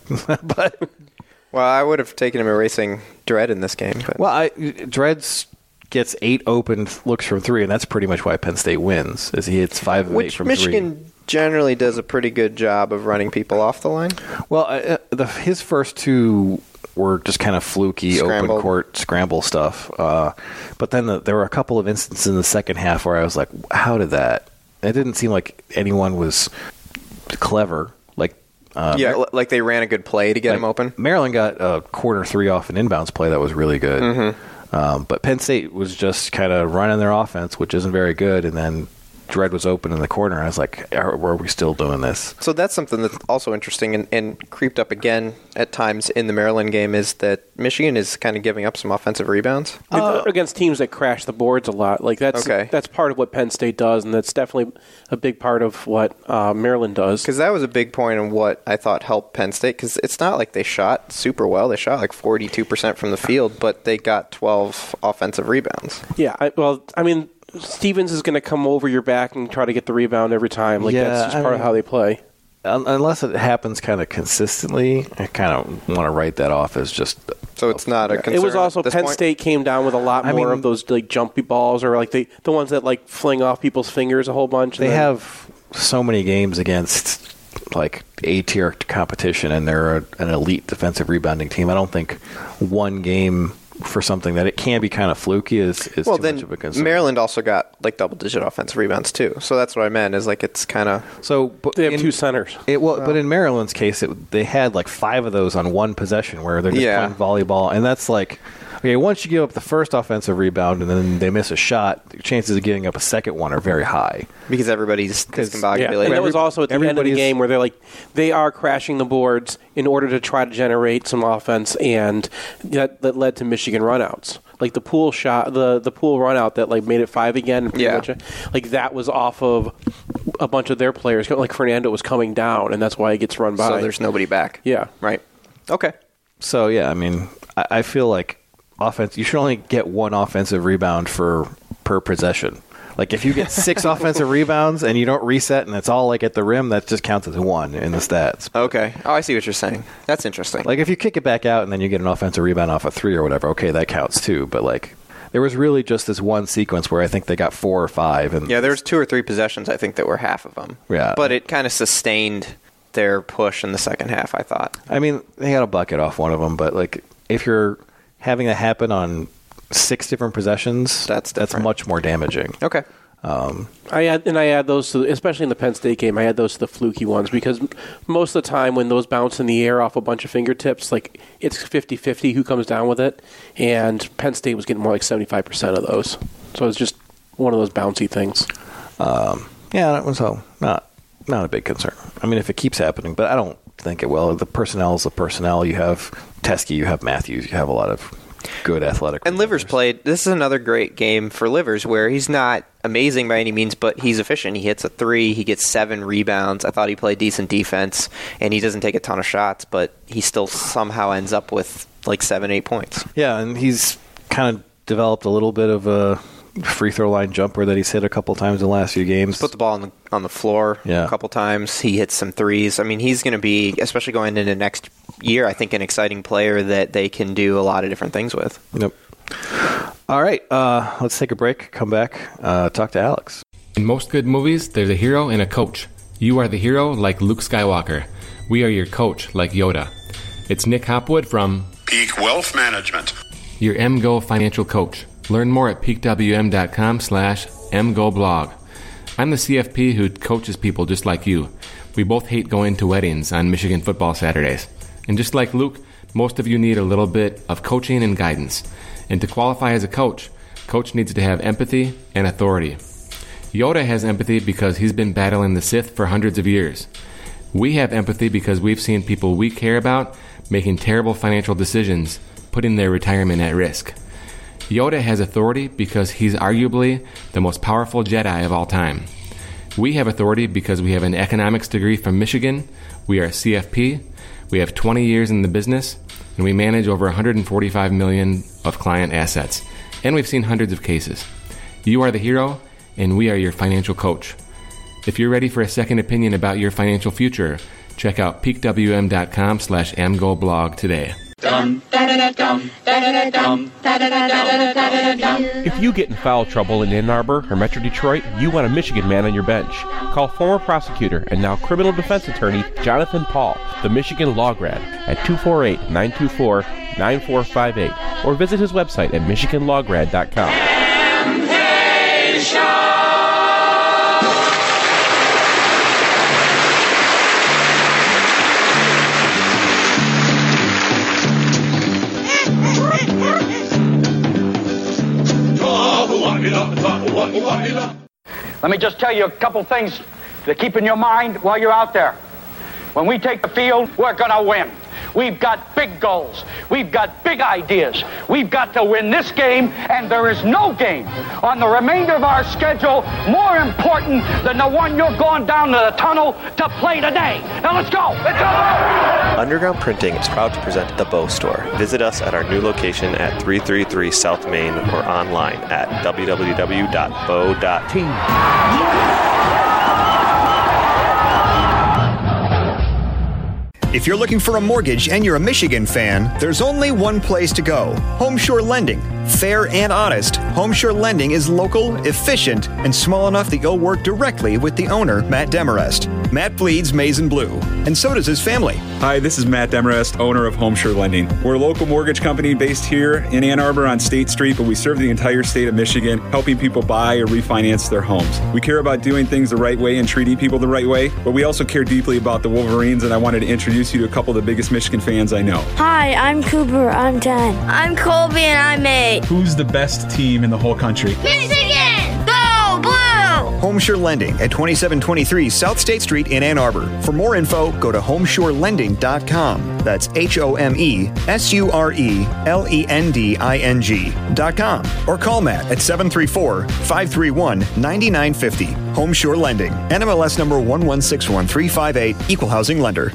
But well, I would have taken him erasing Dredd in this game. But. Well, Dredd gets 8 open looks from 3, and that's pretty much why Penn State wins, is he hits 5 of 8 from 3. Michigan generally does a pretty good job of running people off the line. Well, his first 2 were just kind of fluky, Scrambled. open court scramble stuff. But then there were a couple of instances in the second half where I was like, how did that? It didn't seem like anyone was clever. Like they ran a good play to get him open. Maryland got a corner 3 off an inbounds play that was really good. But Penn State was just kind of running their offense, which isn't very good, and then Dredd was open in the corner. I was like, are we still doing this? So that's something that's also interesting and creeped up again at times in the Maryland game is that Michigan is kind of giving up some offensive rebounds. Against teams that crash the boards a lot. Like that's part of what Penn State does, and that's definitely a big part of what Maryland does. Because that was a big point in what I thought helped Penn State, because it's not like they shot super well. They shot like 42% from the field, but they got 12 offensive rebounds. Yeah, I mean, Stevens is going to come over your back and try to get the rebound every time. That's just part of how they play. Unless it happens kind of consistently, I kind of want to write that off as just... So it's not a concern. It was also Penn State came down with a lot more of those like jumpy balls, or like the ones that like fling off people's fingers a whole bunch. They have so many games against like A-tier competition, and they're an elite defensive rebounding team. I don't think one game for something that it can be kind of fluky is too much of a concern. Maryland also got like double-digit offensive rebounds too, so that's what I meant. Is like it's kind of but they have two centers. But in Maryland's case, they had like 5 of those on one possession where they're just playing volleyball, and that's like. Okay, once you give up the first offensive rebound and then they miss a shot, the chances of getting up a second one are very high. Because everybody's discombobulated. Yeah. And that was also at the end of the game where they are crashing the boards in order to try to generate some offense, and that led to Michigan runouts. Like the pool shot, the pool runout that like made it 5 again. Like that was off of a bunch of their players. Like Fernando was coming down, and that's why it gets run by. So there's nobody back. Yeah. Right. Okay. So, yeah, I mean, I feel like offense, you should only get 1 offensive rebound per possession. Like if you get 6 offensive rebounds and you don't reset and it's all like at the rim, that just counts as 1 in the stats. Okay. Oh, I see what you're saying. That's interesting. Like if you kick it back out and then you get an offensive rebound off a 3 or whatever, okay, that counts too. But like there was really just this one sequence where I think they got 4 or 5. And yeah, there was 2 or 3 possessions I think that were half of them. Yeah. But it kind of sustained their push in the second half, I thought. I mean, they got a bucket off one of them, but like if you're having that happen on 6 different possessions, that's much more damaging. Okay. I add those to, especially in the Penn State game, I add those to the fluky ones because most of the time when those bounce in the air off a bunch of fingertips, like it's 50-50 who comes down with it, and Penn State was getting more like 75% of those. So it's just one of those bouncy things. So not a big concern. I mean, if it keeps happening, but I don't think it will. The personnel is the personnel. You have Teskey, you have Matthews, you have a lot of good athletic. And Livers played. This is another great game for Livers where he's not amazing by any means, but he's efficient. He hits a 3. He gets 7 rebounds. I thought he played decent defense, and he doesn't take a ton of shots, but he still somehow ends up with like 7-8 points. Yeah, and he's kind of developed a little bit of a free throw line jumper that he's hit a couple times in the last few games. Put the ball on the floor a couple times. He hits some threes. I mean, he's going to be, especially going into next year, I think an exciting player that they can do a lot of different things with. Yep. All right, let's take a break, come back, talk to Alex. In most good movies, there's a hero and a coach. You are the hero like Luke Skywalker. We are your coach like Yoda. It's Nick Hopwood from Peak Wealth Management, your MGO financial coach. Learn more at peakwm.com/mgoblog. I'm the CFP who coaches people just like you. We both hate going to weddings on Michigan football Saturdays. And just like Luke, most of you need a little bit of coaching and guidance. And to qualify as a coach needs to have empathy and authority. Yoda has empathy because he's been battling the Sith for hundreds of years. We have empathy because we've seen people we care about making terrible financial decisions, putting their retirement at risk. Yoda has authority because he's arguably the most powerful Jedi of all time. We have authority because we have an economics degree from Michigan, we are a CFP, we have 20 years in the business, and we manage over $145 million of client assets. And we've seen hundreds of cases. You are the hero, and we are your financial coach. If you're ready for a second opinion about your financial future, check out peakwm.com/mgoblog today. If you get in foul trouble in Ann Arbor or Metro Detroit, you want a Michigan man on your bench. Call former prosecutor and now criminal defense attorney Jonathan Paul, the Michigan Law Grad, at 248-924-9458 or visit his website at michiganlawgrad.com. Let me just tell you a couple things to keep in your mind while you're out there. When we take the field, we're going to win. We've got big goals. We've got big ideas. We've got to win this game, and there is no game on the remainder of our schedule more important than the one you're going down to the tunnel to play today. Now let's go. Let's go. Underground Printing is proud to present The Bow Store. Visit us at our new location at 333 South Main or online at www.bow.team. If you're looking for a mortgage and you're a Michigan fan, there's only one place to go. Homeshore Lending. Fair and honest, Homeshore Lending is local, efficient, and small enough that you'll work directly with the owner, Matt Demarest. Matt bleeds maize and blue, and so does his family. Hi, this is Matt Demarest, owner of Homeshore Lending. We're a local mortgage company based here in Ann Arbor on State Street, but we serve the entire state of Michigan, helping people buy or refinance their homes. We care about doing things the right way and treating people the right way, but we also care deeply about the Wolverines, and I wanted to introduce you to a couple of the biggest Michigan fans I know. Hi, I'm Cooper. I'm 10. I'm Colby, and I'm 8. Who's the best team in the whole country? Michigan! Go Blue! Homeshore Lending at 2723 South State Street in Ann Arbor. For more info, go to homeshorelending.com. That's HOMESURELENDING.com. Or call Matt at 734-531-9950. Homeshore Lending. NMLS number 1161358. Equal housing lender.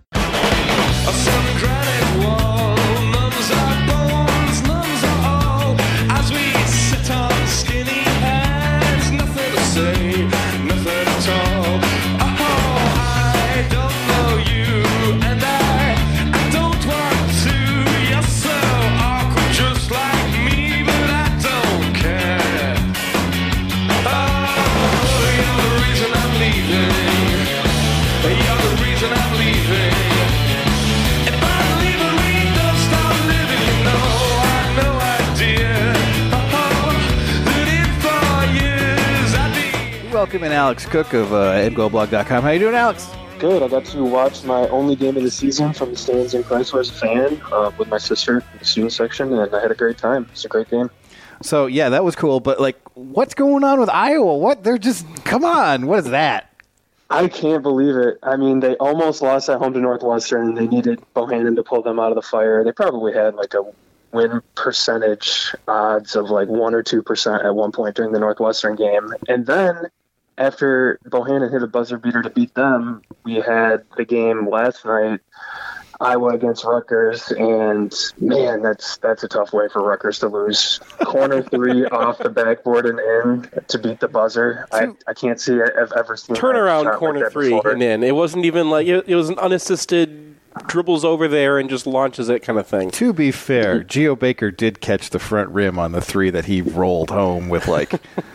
Welcome in Alex Cook of MGoBlog.com. How you doing, Alex? Good. I got to watch my only game of the season from the stands in Chrysler as a fan with my sister in the student section, and I had a great time. It's a great game. So, yeah, that was cool. But, like, what's going on with Iowa? What? They're just, come on. What is that? I can't believe it. I mean, they almost lost at home to Northwestern. They needed Bohannon to pull them out of the fire. They probably had, like, a win percentage odds of, like, 1 or 2% at one point during the Northwestern game. And then after Bohannon hit a buzzer beater to beat them, we had the game last night, Iowa against Rutgers, and man, that's a tough way for Rutgers to lose. Corner 3 off the backboard and in to beat the buzzer. I can't see I've ever seen turnaround corner like 3 and in. It wasn't even like it was an unassisted dribbles over there and just launches it kind of thing. To be fair, Geo Baker did catch the front rim on the 3 that he rolled home with, like,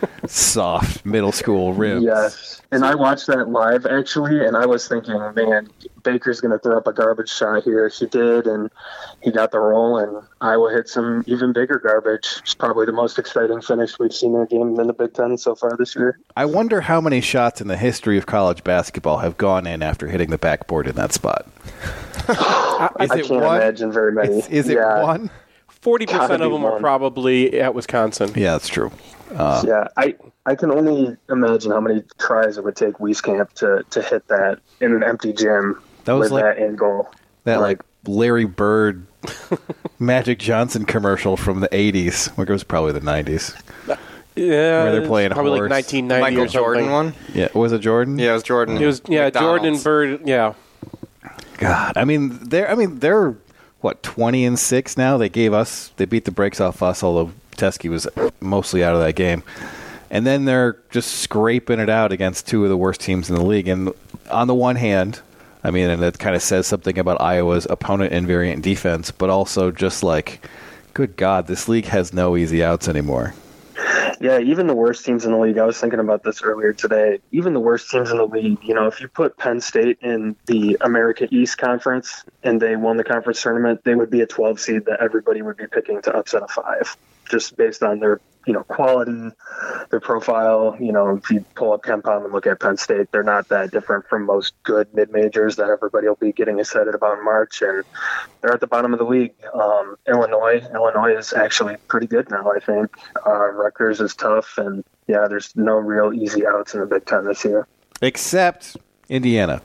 soft middle school rims. Yes. And I watched that live, actually, and I was thinking, man, Baker's going to throw up a garbage shot here. He did, and he got the roll, and Iowa hit some even bigger garbage. It's probably the most exciting finish we've seen in a game in the Big Ten so far this year. I wonder how many shots in the history of college basketball have gone in after hitting the backboard in that spot. I can't imagine very many. Is it one? 40% of them are probably at Wisconsin. Yeah, that's true. Yeah, I can only imagine how many tries it would take Wieskamp to hit that in an empty gym with that end goal. That, like, Larry Bird Magic Johnson commercial from the 80s. It was probably the 90s. Yeah, where they're playing a probably horse. like 1990 Michael or something. Jordan one? Yeah, was it Jordan? Yeah, it was Jordan. It was Jordan and Bird. Yeah. God, they're what, 20-6 now. They beat the brakes off us, although Teskey was mostly out of that game. And then they're just scraping it out against 2 of the worst teams in the league. And on the one hand, I mean, and that kind of says something about Iowa's opponent invariant defense, but also just like, good God, this league has no easy outs anymore. Yeah, even the worst teams in the league, I was thinking about this earlier today, even the worst teams in the league, you know, if you put Penn State in the America East Conference and they won the conference tournament, they would be a 12 seed that everybody would be picking to upset a 5, just based on their, quality, their profile. If you pull up KenPom and look at Penn State, they're not that different from most good mid-majors that everybody will be getting excited about in March, and they're at the bottom of the league. Illinois is actually pretty good now, I think. Rutgers is tough, and yeah, there's no real easy outs in the Big Ten this year. Except Indiana.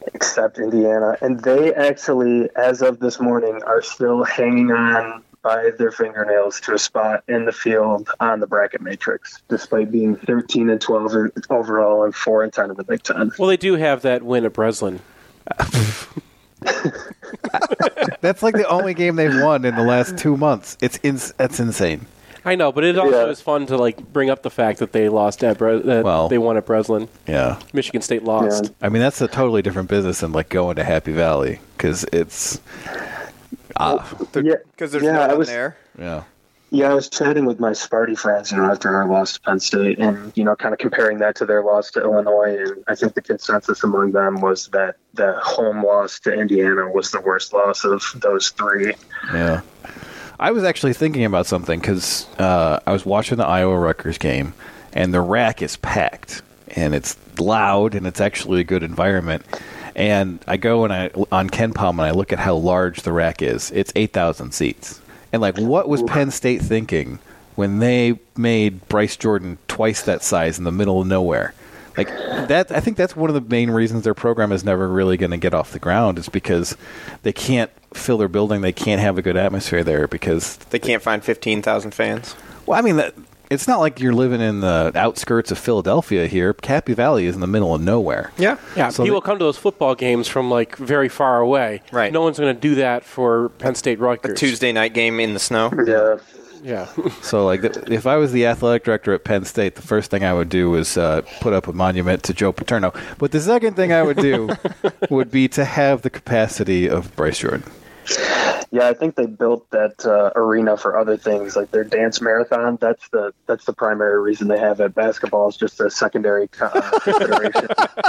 And they actually, as of this morning, are still hanging on by their fingernails to a spot in the field on the bracket matrix, despite being 13-12 overall and 4-10 in the Big Ten. Well, they do have that win at Breslin. That's like the only game they've won in the last 2 months. That's insane. I know, but it also is fun to bring up the fact that they lost at they won at Breslin. Yeah, Michigan State lost. Yeah. I mean, that's a totally different business than going to Happy Valley, because it's because there's no one there. Yeah. Yeah, I was chatting with my Sparty friends, after our loss to Penn State, and kind of comparing that to their loss to Illinois. And I think the consensus among them was that the home loss to Indiana was the worst loss of those three. Yeah, I was actually thinking about something because I was watching the Iowa-Rutgers game, and the rack is packed, and it's loud, and it's actually a good environment. And I go on KenPom and I look at how large the rack is. It's 8,000 seats. And, what was Penn State thinking when they made Bryce Jordan twice that size in the middle of nowhere? I think that's one of the main reasons their program is never really going to get off the ground is because they can't fill their building. They can't have a good atmosphere there because they can't find 15,000 fans. Well, I mean, it's not like you're living in the outskirts of Philadelphia here. Happy Valley is in the middle of nowhere. Yeah. So people come to those football games from very far away. Right. No one's going to do that for Penn State Rutgers. A Tuesday night game in the snow. Yeah. So, if I was the athletic director at Penn State, the first thing I would do is put up a monument to Joe Paterno. But the second thing I would do would be to have the capacity of Bryce Jordan. Yeah, I think they built that arena for other things, like their dance marathon. That's the primary reason they have it. Basketball is just a secondary consideration.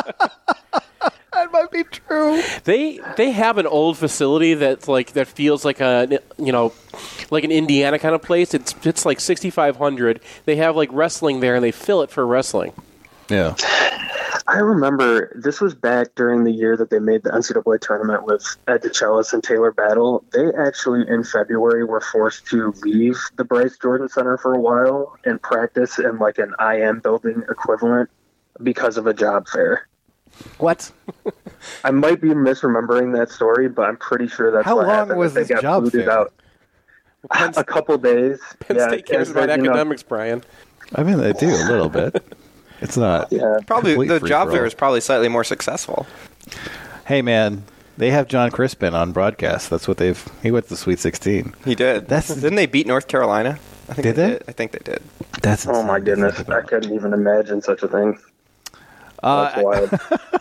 That might be true. They have an old facility that's that feels like an Indiana kind of place. It's like 6,500. They have wrestling there, and they fill it for wrestling. Yeah. I remember this was back during the year that they made the NCAA tournament with Ed DeChellis and Taylor Battle. They actually, in February, were forced to leave the Bryce Jordan Center for a while and practice in an IM building equivalent because of a job fair. What? I might be misremembering that story, but I'm pretty sure that's How what long happened. was this job fair? Out. A couple days. Penn State cares about academics, Brian. I mean, they do a little bit. It's not. Yeah. Probably the job fair is probably slightly more successful. Hey, man, they have John Crispin on broadcast. That's what he went to the Sweet 16. He did. Didn't they beat North Carolina? I think did they? I think they did. That's oh my goodness! I couldn't even imagine such a thing. That's wild.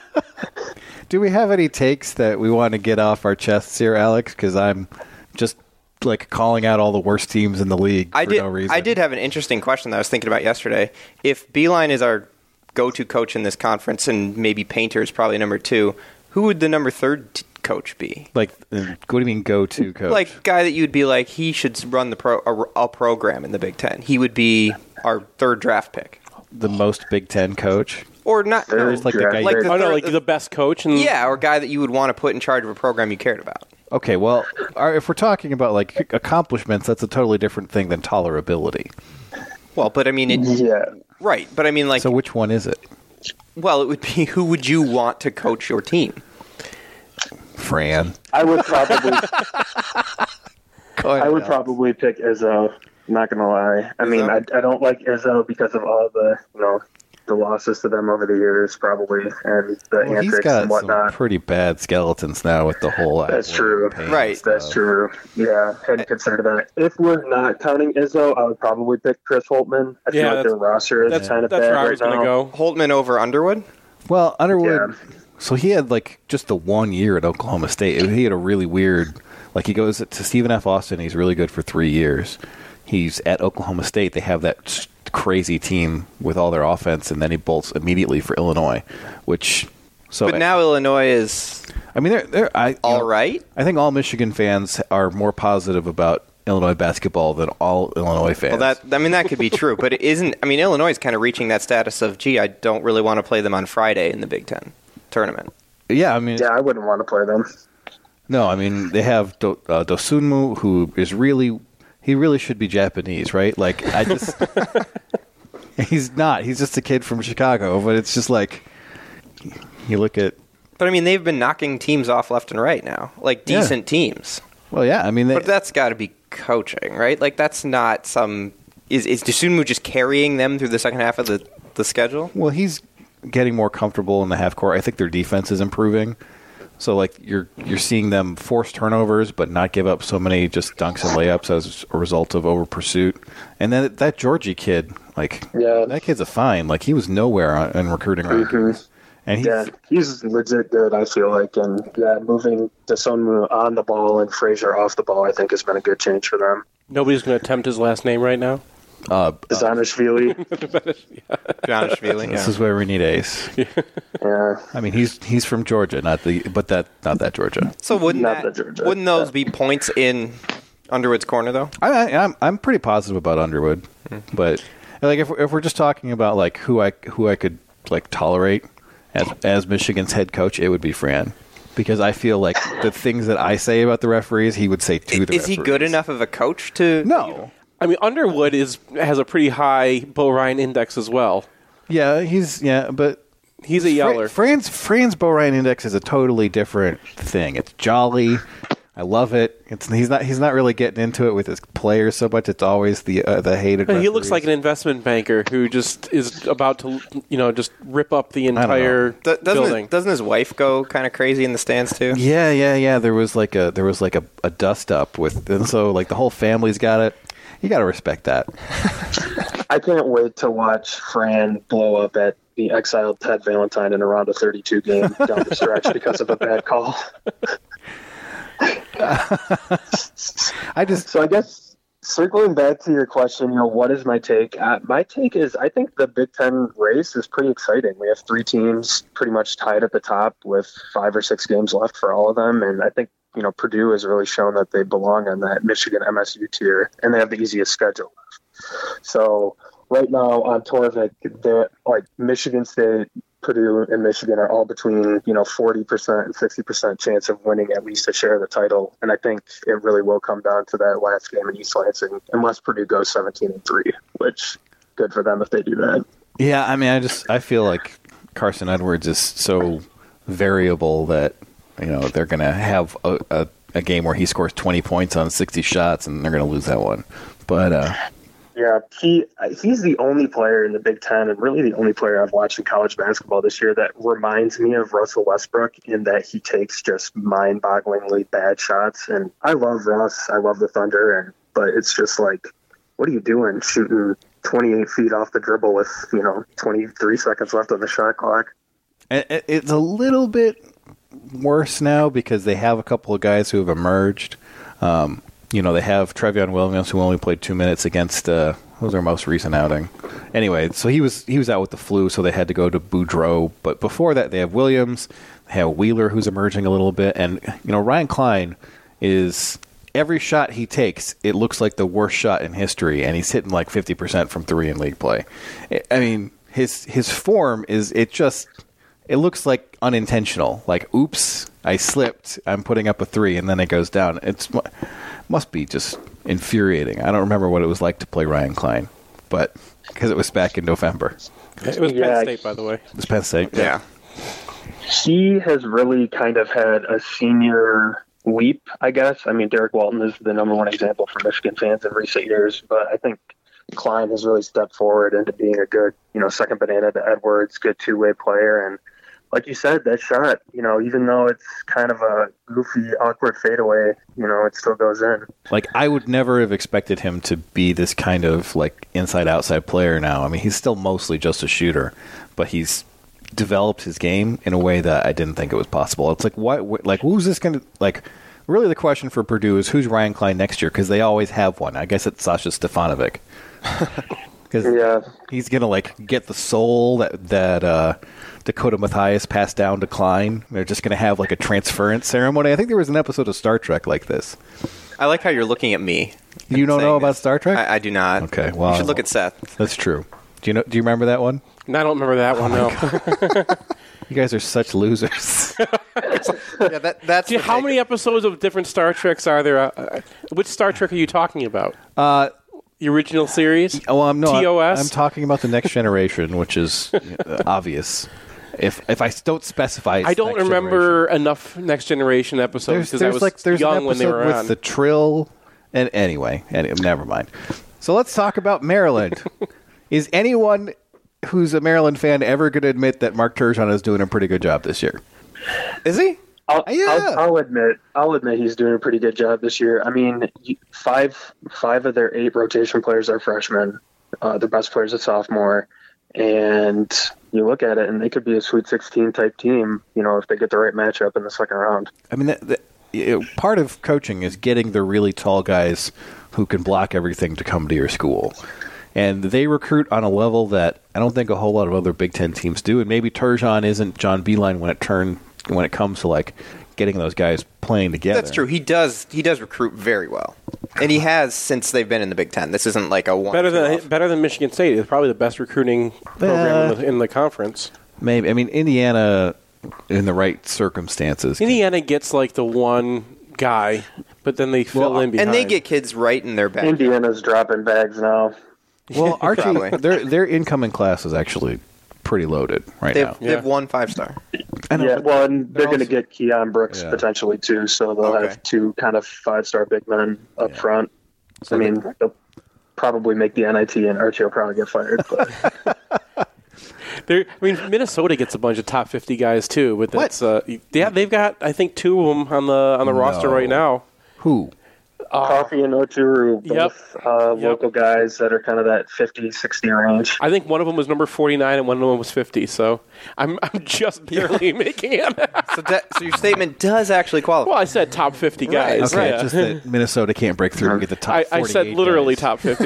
Do we have any takes that we want to get off our chests here, Alex? Because I'm just calling out all the worst teams in the league for no reason. I did have an interesting question that I was thinking about yesterday. If Beeline is our go-to coach in this conference and maybe Painter is probably number 2, who would the number 3 coach be? What do you mean go-to coach? Guy that you'd be he should run a program in the Big Ten. He would be our 3rd draft pick. The most Big Ten coach? Or not. The guy the best coach? Or guy that you would want to put in charge of a program you cared about. Okay, well, if we're talking about accomplishments, that's a totally different thing than tolerability. Well, but I mean, right? But I mean, so which one is it? Well, it would be who would you want to coach your team? Fran. I would probably pick Izzo. I'm not gonna lie. I mean, I don't like Izzo because of all the the losses to them over the years, probably, and the antics and whatnot. Some pretty bad skeletons now with the whole. That's true. Right. That's true. Yeah, hadn't considered that. If we're not counting Izzo, I would probably pick Chris Holtman. I feel like their roster is kind of bad. That's where I was going to go. Holtman over Underwood? Well, Underwood. Yeah. So he had just the 1 year at Oklahoma State. He had a really weird. He goes to Stephen F. Austin. He's really good for 3 years. He's at Oklahoma State. They have that crazy team with all their offense, and then he bolts immediately for Illinois, But now Illinois is. I mean, they're all right. I think all Michigan fans are more positive about Illinois basketball than all Illinois fans. Well, that could be true, but it isn't. I mean, Illinois is kind of reaching that status of, I don't really want to play them on Friday in the Big Ten tournament. Yeah, I mean, I wouldn't want to play them. No, I mean they have Dosunmu, who is really. He really should be Japanese, right? He's not. He's just a kid from Chicago, but it's just you look at. But I mean, they've been knocking teams off left and right now, decent teams. Well, yeah, I mean, but that's got to be coaching, right? That's not some. Is Dosunmu just carrying them through the second half of the schedule? Well, he's getting more comfortable in the half court. I think their defense is improving. So, you're seeing them force turnovers, but not give up so many just dunks and layups as a result of over pursuit. And then that Georgie kid, that kid's a find. He was nowhere in recruiting rankings. And he's legit good, I feel like. And moving Dosunmu on the ball and Frazier off the ball, I think has been a good change for them. Nobody's going to attempt his last name right now. Zanishvili. Zanishvili. This is where we need Ace. Yeah. I mean, he's from Georgia, not that Georgia. So wouldn't those be points in Underwood's corner though? I'm pretty positive about Underwood, but like if we're just talking about like who I could like tolerate as Michigan's head coach, it would be Fran. Because I feel like the things that I say about the referees, he would say to the referees. Is he good enough of a coach to... No. I mean, Underwood has a pretty high Bo Ryan index as well. Yeah, but he's a yeller. Fran's Bo Ryan index is a totally different thing. It's jolly. I love it. He's not really getting into it with his players so much. It's always the hated. He looks like an investment banker who just is about to just rip up the entire building. Doesn't his wife go kind of crazy in the stands too? Yeah. There was like a dust up with, and so like the whole family's got it. You got to respect that. I can't wait to watch Fran blow up at the exiled Ted Valentine in a round of 32 game down the stretch because of a bad call. I guess circling back to your question, what is my take? My take is I think the Big Ten race is pretty exciting. We have 3 teams pretty much tied at the top with 5 or 6 games left for all of them, and I think Purdue has really shown that they belong on that Michigan MSU tier, and they have the easiest schedule left. So right now on Torvik, they're like Michigan State, Purdue, and Michigan are all between 40% and 60% chance of winning at least a share of the title, and I think it really will come down to that last game in East Lansing, unless Purdue goes 17-3, which good for them if they do that. Yeah, I mean, I feel like Carson Edwards is so variable that they're going to have a game where he scores 20 points on 60 shots, and they're going to lose that one. But yeah, he's the only player in the Big Ten, and really the only player I've watched in college basketball this year that reminds me of Russell Westbrook in that he takes just mind-bogglingly bad shots. And I love Russ, I love the Thunder, but it's just like, what are you doing shooting 28 feet off the dribble with 23 seconds left on the shot clock? It's a little bit worse now because they have a couple of guys who have emerged. They have Trevion Williams, who only played 2 minutes against what was their most recent outing. Anyway, so he was out with the flu, so they had to go to Boudreaux. But before that, they have Williams, they have Wheeler, who's emerging a little bit, and Ryan Klein is every shot he takes, it looks like the worst shot in history, and he's hitting like 50% from 3 in league play. I mean, his form is it looks like unintentional. Like, oops, I slipped. I'm putting up a 3, and then it goes down. Must be just infuriating. I don't remember what it was like to play Ryan Klein, but because it was back in November. It was Penn State, by the way. It was Penn State. Yeah. He has really kind of had a senior leap, I guess. I mean, Derek Walton is the number one example for Michigan fans in recent years, but I think Klein has really stepped forward into being a good, second banana to Edwards, good two-way player. And like you said, that shot, even though it's kind of a goofy, awkward fadeaway, it still goes in. Like, I would never have expected him to be this kind of, like, inside-outside player now. I mean, he's still mostly just a shooter, but he's developed his game in a way that I didn't think it was possible. It's like, who's this going to, like, really the question for Purdue is who's Ryan Klein next year, because they always have one. I guess it's Sasha Stefanovic. Because he's going to, like, get the soul that Dakota Mathias passed down to Klein. They're just going to have, like, a transference ceremony. I think there was an episode of Star Trek like this. I like how you're looking at me. You don't know about Star Trek? I do not. Okay, well, you should look at Seth. That's true. Do you remember that one? No, I don't remember that one, no. You guys are such losers. Yeah, that's how many episodes of different Star Treks are there? Which Star Trek are you talking about? The original series? Well, TOS? I'm talking about the Next Generation, which is obvious. If I don't specify, it's I don't remember enough Next Generation episodes because I was young when they were with on. The Trill, and anyway, never mind. So let's talk about Maryland. Is anyone who's a Maryland fan ever going to admit that Mark Turgeon is doing a pretty good job this year? Is he? I'll admit he's doing a pretty good job this year. I mean, five of their 8 rotation players are freshmen. Their best player is a sophomore. And you look at it, and they could be a Sweet 16 type team, if they get the right matchup in the second round. I mean, part of coaching is getting the really tall guys who can block everything to come to your school. And they recruit on a level that I don't think a whole lot of other Big Ten teams do. And maybe Turgeon isn't John Beilein when it comes to like getting those guys playing together. That's true. He does recruit very well, and he has since they've been in the Big Ten. This isn't like a one. Better than Michigan State. It's probably the best recruiting program in the conference. Maybe. I mean, Indiana, in the right circumstances, Indiana gets like the one guy, but then they fill in behind. And they get kids right in their bag. Indiana's dropping bags now. Well, Archie, their incoming class is actually pretty loaded now. They have 1 5-star. Yeah, well, and they're going to get Keon Brooks potentially too, so they'll have 2 kind of 5-star big men up front. So I mean, they'll probably make the NIT, and Archie will probably get fired. But Minnesota gets a bunch of top 50 guys too, but that's they've got I think 2 of them on the roster right now. Who? Coffee and Oturu, both local guys that are kind of that 50, 60 range. I think one of them was number 49 and one of them was 50, so I'm just barely making it. So your statement does actually qualify. Well, I said top 50 guys. Okay, just that Minnesota can't break through and get the top 48 I said literally guys. top 50.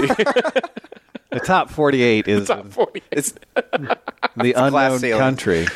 The top 48 is top 48. It's the unknown country.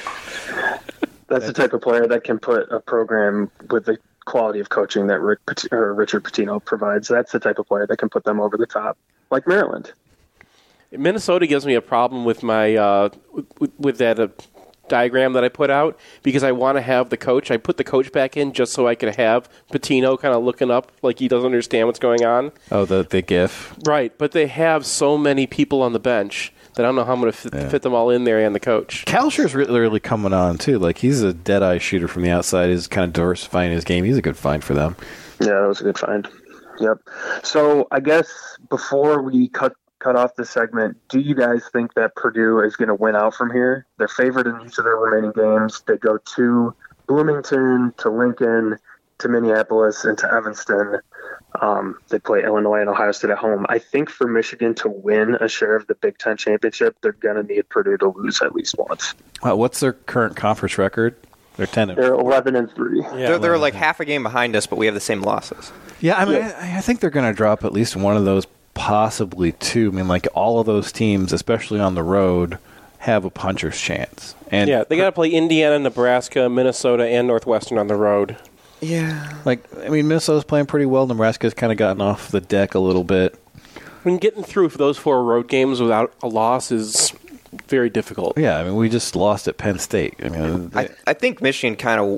That's the type of player that can put a program with the quality of coaching that Richard Pitino provides. That's the type of player that can put them over the top, like Maryland. Minnesota gives me a problem with my with that diagram that I put out because I want to have the coach. I put the coach back in just so I could have Pitino kind of looking up like he doesn't understand what's going on. Oh, the GIF. Right, but they have so many people on the bench that I don't know how I'm going to fit them all in there and the coach. Kalsher's really coming on, too. Like, he's a dead-eye shooter from the outside. He's kind of diversifying his game. He's a good find for them. Yeah, that was a good find. Yep. So, I guess before we cut off this segment, do you guys think that Purdue is going to win out from here? They're favored in each of their remaining games. They go to Bloomington, to Lincoln, to Minneapolis, and to Evanston. They play Illinois and Ohio State at home. I think for Michigan to win a share of the Big Ten championship, they're going to need Purdue to lose at least once. What's their current conference record? They're 10. They're 11-3. Yeah, they're like half a game behind us, but we have the same losses. Yeah, I mean, I think they're going to drop at least one of those, possibly 2. I mean, like all of those teams, especially on the road, have a puncher's chance. And they got to play Indiana, Nebraska, Minnesota, and Northwestern on the road. Yeah. Like, I mean, Minnesota's playing pretty well. Nebraska's kind of gotten off the deck a little bit. I mean, getting through those 4 road games without a loss is very difficult. Yeah, I mean, we just lost at Penn State. I mean, I think Michigan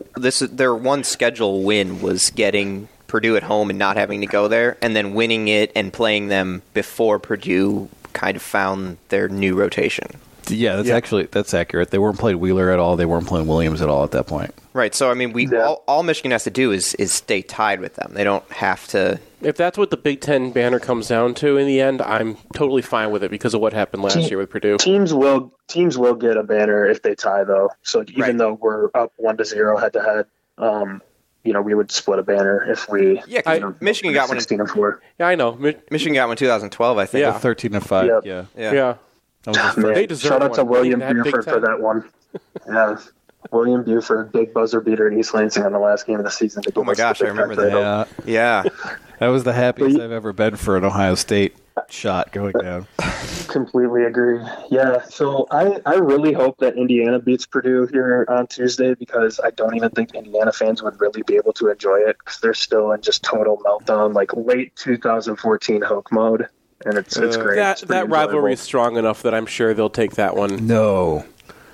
their one schedule win was getting Purdue at home and not having to go there, and then winning it and playing them before Purdue kind of found their new rotation. Yeah, that's accurate. They weren't playing Wheeler at all. They weren't playing Williams at all at that point. Right. So I mean, all Michigan has to do is stay tied with them. They don't have to. If that's what the Big Ten banner comes down to in the end, I'm totally fine with it because of what happened last year with Purdue. Teams will get a banner if they tie, though. So even though we're up 1-0 head to head, we would split a banner if we. Yeah, Michigan got 16-4. Yeah, I know. Michigan got one in 2012, I think. Yeah. 13-5. Yep. Yeah. Man, shout out to William Buford for that one. Yeah, William Buford, big buzzer beater in East Lansing on the last game of the season. Oh my gosh, I remember that. Yeah. That was the happiest I've ever been for an Ohio State shot going down. Completely agree. Yeah, so I really hope that Indiana beats Purdue here on Tuesday because I don't even think Indiana fans would really be able to enjoy it because they're still in just total meltdown, like late 2014 Hoke mode. And it's great. That rivalry is strong enough that I'm sure they'll take that one. No.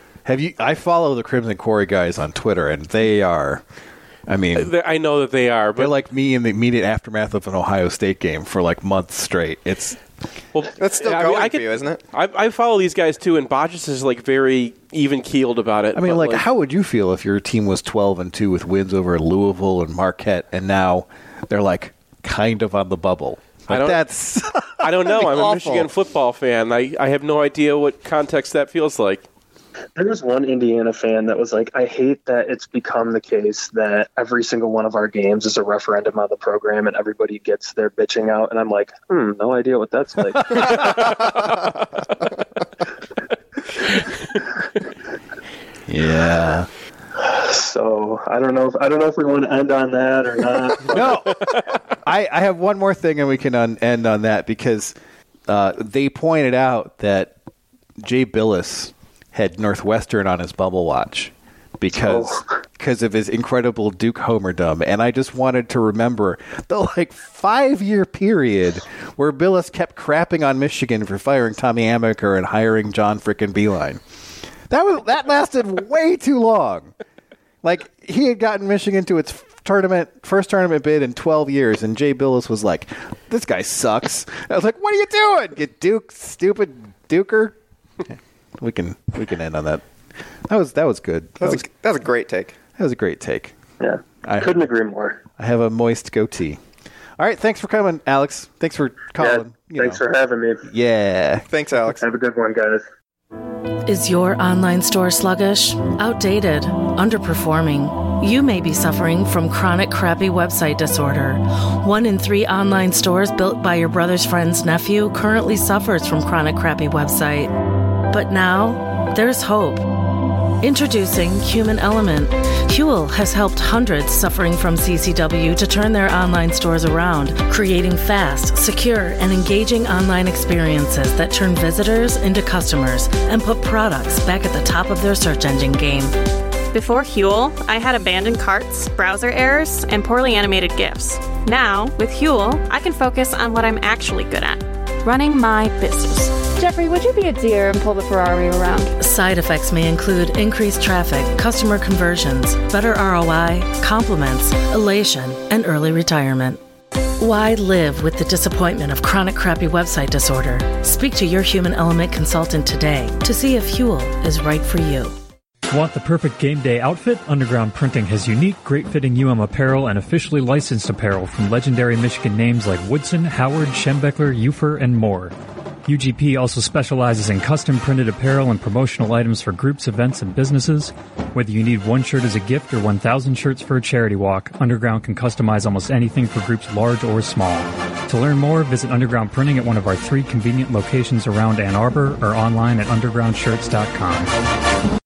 I follow the Crimson Quarry guys on Twitter, and they are, I mean... I know that they are, but... They're like me in the immediate aftermath of an Ohio State game for like months straight. That's still going for you, isn't it? I follow these guys too, and Bodges is like very even-keeled about it. I mean, like, how would you feel if your team was 12-2 with wins over Louisville and Marquette, and now they're like kind of on the bubble? I don't know. I'm a Michigan football fan. I have no idea what context that feels like. There was one Indiana fan that was like, I hate that it's become the case that every single one of our games is a referendum on the program and everybody gets their bitching out. And I'm like, no idea what that's like. Yeah. So I don't know if we want to end on that or not. No, I have one more thing, and we can end on that, because they pointed out that Jay Billis had Northwestern on his bubble watch because of his incredible Duke homerdom. And I just wanted to remember the 5-year period where Billis kept crapping on Michigan for firing Tommy Amaker and hiring John frickin' Beeline. That lasted way too long. He had gotten Michigan to its first tournament bid in 12 years, and Jay Billis was like, "This guy sucks." I was like, "What are you doing, you Duke, stupid Duker?" We can end on that. That was good. That was a great take. That was a great take. Yeah, I couldn't agree more. I have a moist goatee. All right, thanks for coming, Alex. Thanks for calling. Yeah, thanks for having me. Yeah. Thanks, Alex. Have a good one, guys. Is your online store sluggish, outdated, underperforming? You may be suffering from chronic crappy website disorder. 1 in 3 online stores built by your brother's friend's nephew currently suffers from chronic crappy website. But now, there's hope. Introducing Human Element. Huel has helped hundreds suffering from CCW to turn their online stores around, creating fast, secure, and engaging online experiences that turn visitors into customers and put products back at the top of their search engine game. Before Huel, I had abandoned carts, browser errors, and poorly animated GIFs. Now, with Huel, I can focus on what I'm actually good at, running my business. Jeffrey, would you be a deer and pull the Ferrari around? Side effects may include increased traffic, customer conversions, better ROI, compliments, elation, and early retirement. Why live with the disappointment of chronic crappy website disorder? Speak to your Human Element consultant today to see if Huel is right for you. Want the perfect game day outfit? Underground Printing has unique, great-fitting apparel and officially licensed apparel from legendary Michigan names like Woodson, Howard, Schembechler, Ufer, and more. UGP also specializes in custom printed apparel and promotional items for groups, events, and businesses. Whether you need 1 shirt as a gift or 1,000 shirts for a charity walk, Underground can customize almost anything for groups large or small. To learn more, visit Underground Printing at one of our 3 convenient locations around Ann Arbor or online at undergroundshirts.com.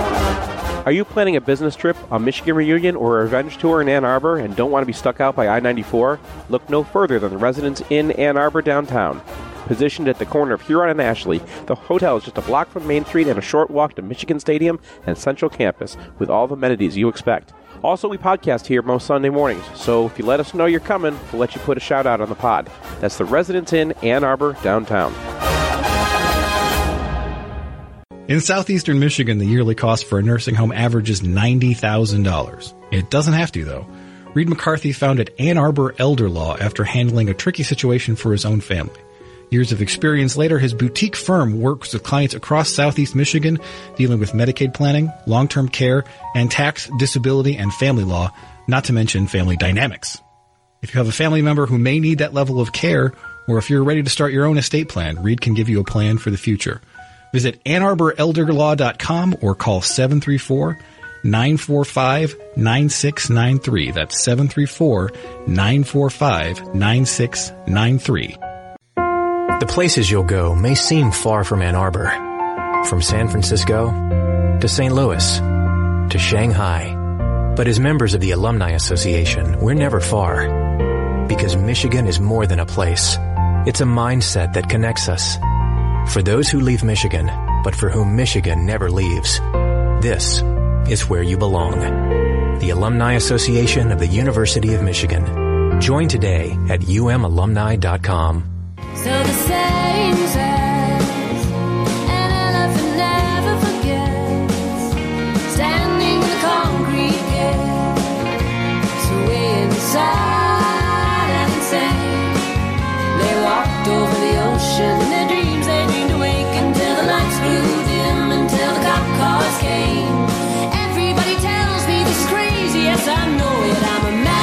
Are you planning a business trip, a Michigan reunion, or a revenge tour in Ann Arbor and don't want to be stuck out by I-94? Look no further than the Residence Inn Ann Arbor downtown. Positioned at the corner of Huron and Ashley, the hotel is just a block from Main Street and a short walk to Michigan Stadium and Central Campus with all the amenities you expect. Also, we podcast here most Sunday mornings, so if you let us know you're coming, we'll let you put a shout out on the pod. That's the Residence Inn Ann Arbor downtown. In southeastern Michigan, the yearly cost for a nursing home averages $90,000. It doesn't have to, though. Reed McCarthy founded Ann Arbor Elder Law after handling a tricky situation for his own family. Years of experience later, his boutique firm works with clients across southeast Michigan, dealing with Medicaid planning, long-term care, and tax, disability, and family law, not to mention family dynamics. If you have a family member who may need that level of care, or if you're ready to start your own estate plan, Reed can give you a plan for the future. Visit AnnArborElderLaw.com or call 734-945-9693. That's 734-945-9693. The places you'll go may seem far from Ann Arbor. From San Francisco to St. Louis to Shanghai. But as members of the Alumni Association, we're never far. Because Michigan is more than a place. It's a mindset that connects us. For those who leave Michigan, but for whom Michigan never leaves, this is where you belong. The Alumni Association of the University of Michigan. Join today at umalumni.com. So the saying says, an elephant never forgets, standing in the concrete gate, swaying sad and insane. They walked over the ocean in their dreams, they dreamed awake until the lights grew dim, until the cop cars came. Everybody tells me this is crazy, yes I know it, I'm a man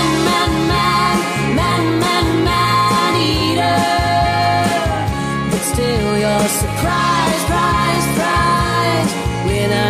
eater. Still you're surprised, prize when I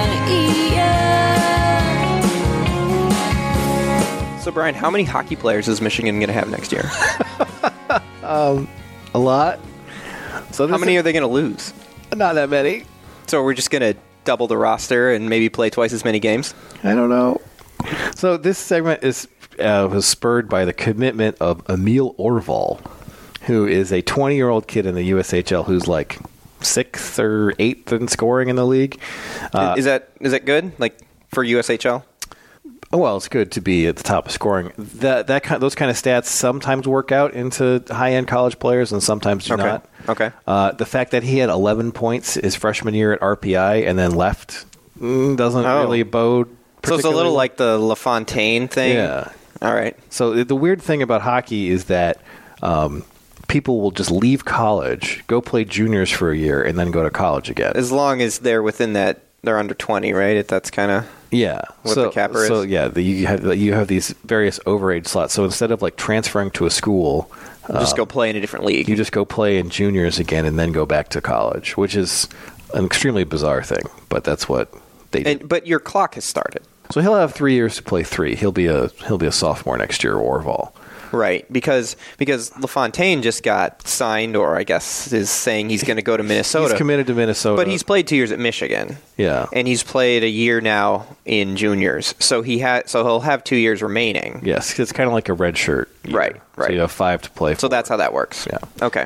eat you. So, Brian, how many hockey players is Michigan going to have next year? A lot. So how many are they going to lose? Not that many. So we're just going to double the roster and maybe play twice as many games? I don't know. So this segment is was spurred by the commitment of Emil Orval, who is a 20-year-old kid in the USHL who's like 6th or 8th in scoring in the league. Is that good? Like for USHL? Well, it's good to be at the top of scoring. Those kind of stats sometimes work out into high-end college players and sometimes do not. Okay. The fact that he had 11 points his freshman year at RPI and then left doesn't really bode. So it's a little like the LaFontaine thing? Yeah. All right. So the weird thing about hockey is that people will just leave college, go play juniors for a year, and then go to college again. As long as they're within that, they're under 20, right? That's kind of what the capper is. So yeah, you have these various overage slots. So instead of like transferring to a school, just go play in a different league. You just go play in juniors again, and then go back to college, which is an extremely bizarre thing. But that's what they do. But your clock has started. So he'll have 3 years to play 3. He'll be a sophomore next year, Orval. Right, because LaFontaine just got signed, or I guess is saying he's going to go to Minnesota. He's committed to Minnesota. But he's played 2 years at Michigan. Yeah. And he's played a year now in juniors. So he'll have 2 years remaining. Yes, it's kind of like a red shirt year. Right. So you have 5 to play for. So that's how that works. Yeah. Okay.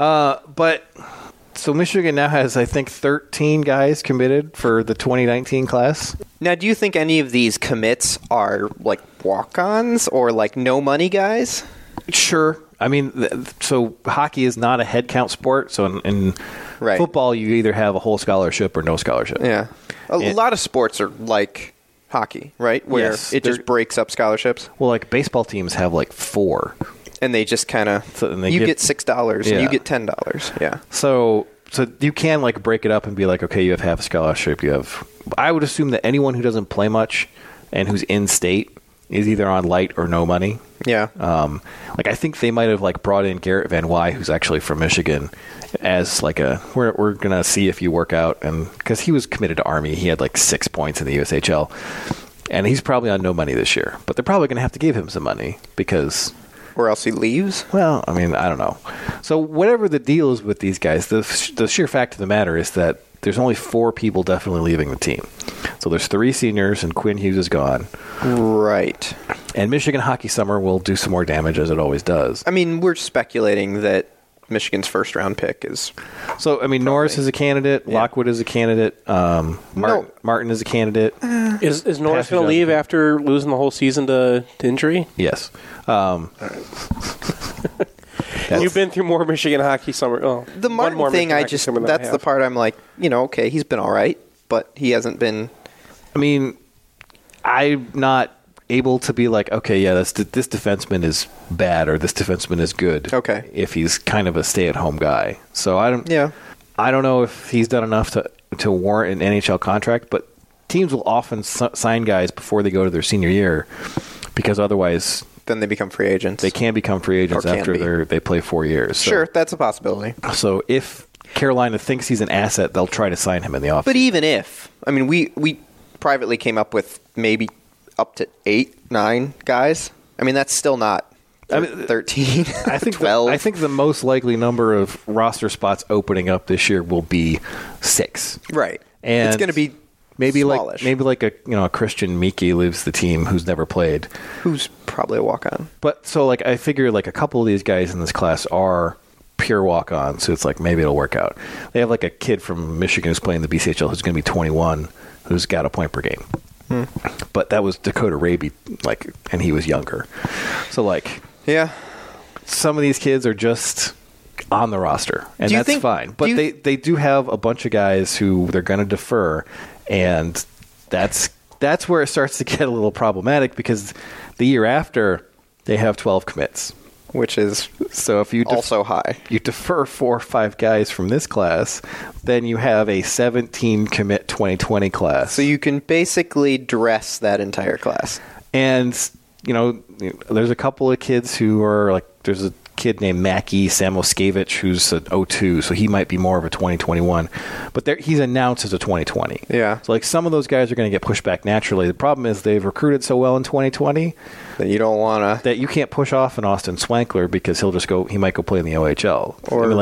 So Michigan now has, I think, 13 guys committed for the 2019 class. Now, do you think any of these commits are like walk-ons or like no-money guys? Sure. I mean, so hockey is not a head count sport. So in football, you either have a whole scholarship or no scholarship. Yeah. A lot of sports are like hockey, right? Where it just breaks up scholarships. Well, like baseball teams have like 4. And they just kind of, you get $6 and you get $10. Yeah. So you can like break it up and be like, okay, you have half a scholarship. I would assume that anyone who doesn't play much and who's in state is either on light or no money. Yeah. Like I think they might have like brought in Garrett Van Wy, who's actually from Michigan, as like we're gonna see if you work out, and because he was committed to Army, he had like 6 points in the USHL, and he's probably on no money this year. But they're probably gonna have to give him some money because. Or else he leaves? Well, I mean, I don't know. So whatever the deal is with these guys, the sheer fact of the matter is that there's only 4 people definitely leaving the team. So there's 3 seniors, and Quinn Hughes is gone. Right. And Michigan Hockey Summer will do some more damage, as it always does. I mean, we're speculating that Michigan's first-round pick is... So, I mean, Norris is a candidate. Lockwood is a candidate. Martin is a candidate. Is Norris going to leave after losing the whole season to injury? Yes. You've been through more Michigan Hockey Summer. Oh, the Martin thing, that's the part I'm like, okay, he's been all right, but he hasn't been... I mean, I'm not able to be like, okay, yeah, this defenseman is bad or this defenseman is good. Okay. If he's kind of a stay-at-home guy. So I don't know if he's done enough to warrant an NHL contract, but teams will often sign guys before they go to their senior year because otherwise... Then they become free agents. They can become free agents after they play 4 years. So. Sure, that's a possibility. So if Carolina thinks he's an asset, they'll try to sign him in the offseason. But even if, I mean, we privately came up with maybe up to 8, 9 guys. I mean, that's still not 13. I think 12. I think the most likely number of roster spots opening up this year will be 6. Right. And it's going to be maybe smallish. like a Christian Miki leaves the team who's never played. Who's probably a walk-on. But so like I figure like a couple of these guys in this class are pure walk-ons, so it's like maybe it'll work out. They have like a kid from Michigan who's playing the BCHL who's going to be 21 who's got a point per game. But that was Dakota Raby, and he was younger. So some of these kids are just on the roster, and that's fine. But they do have a bunch of guys who they're going to defer, and that's where it starts to get a little problematic because the year after they have 12 commits. Which is so if you also high. You defer 4 or 5 guys from this class, then you have a 17 commit 2020 class. So you can basically dress that entire class. And there's a couple of kids who are there's a kid named Mackie Samoskevich who's an 02, so he might be more of a 2021. But he's announced as a 2020. Yeah. So some of those guys are going to get pushed back naturally. The problem is they've recruited so well in 2020 that you don't want to... That you can't push off an Austin Swankler because he might go play in the OHL.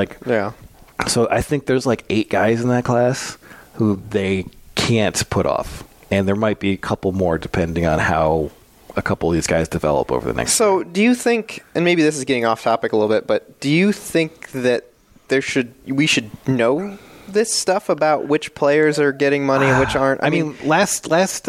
So I think there's 8 guys in that class who they can't put off. And there might be a couple more depending on how a couple of these guys develop over the next. So, do you think, and maybe this is getting off topic a little bit, but do you think that we should know this stuff about which players are getting money and which aren't? I mean, last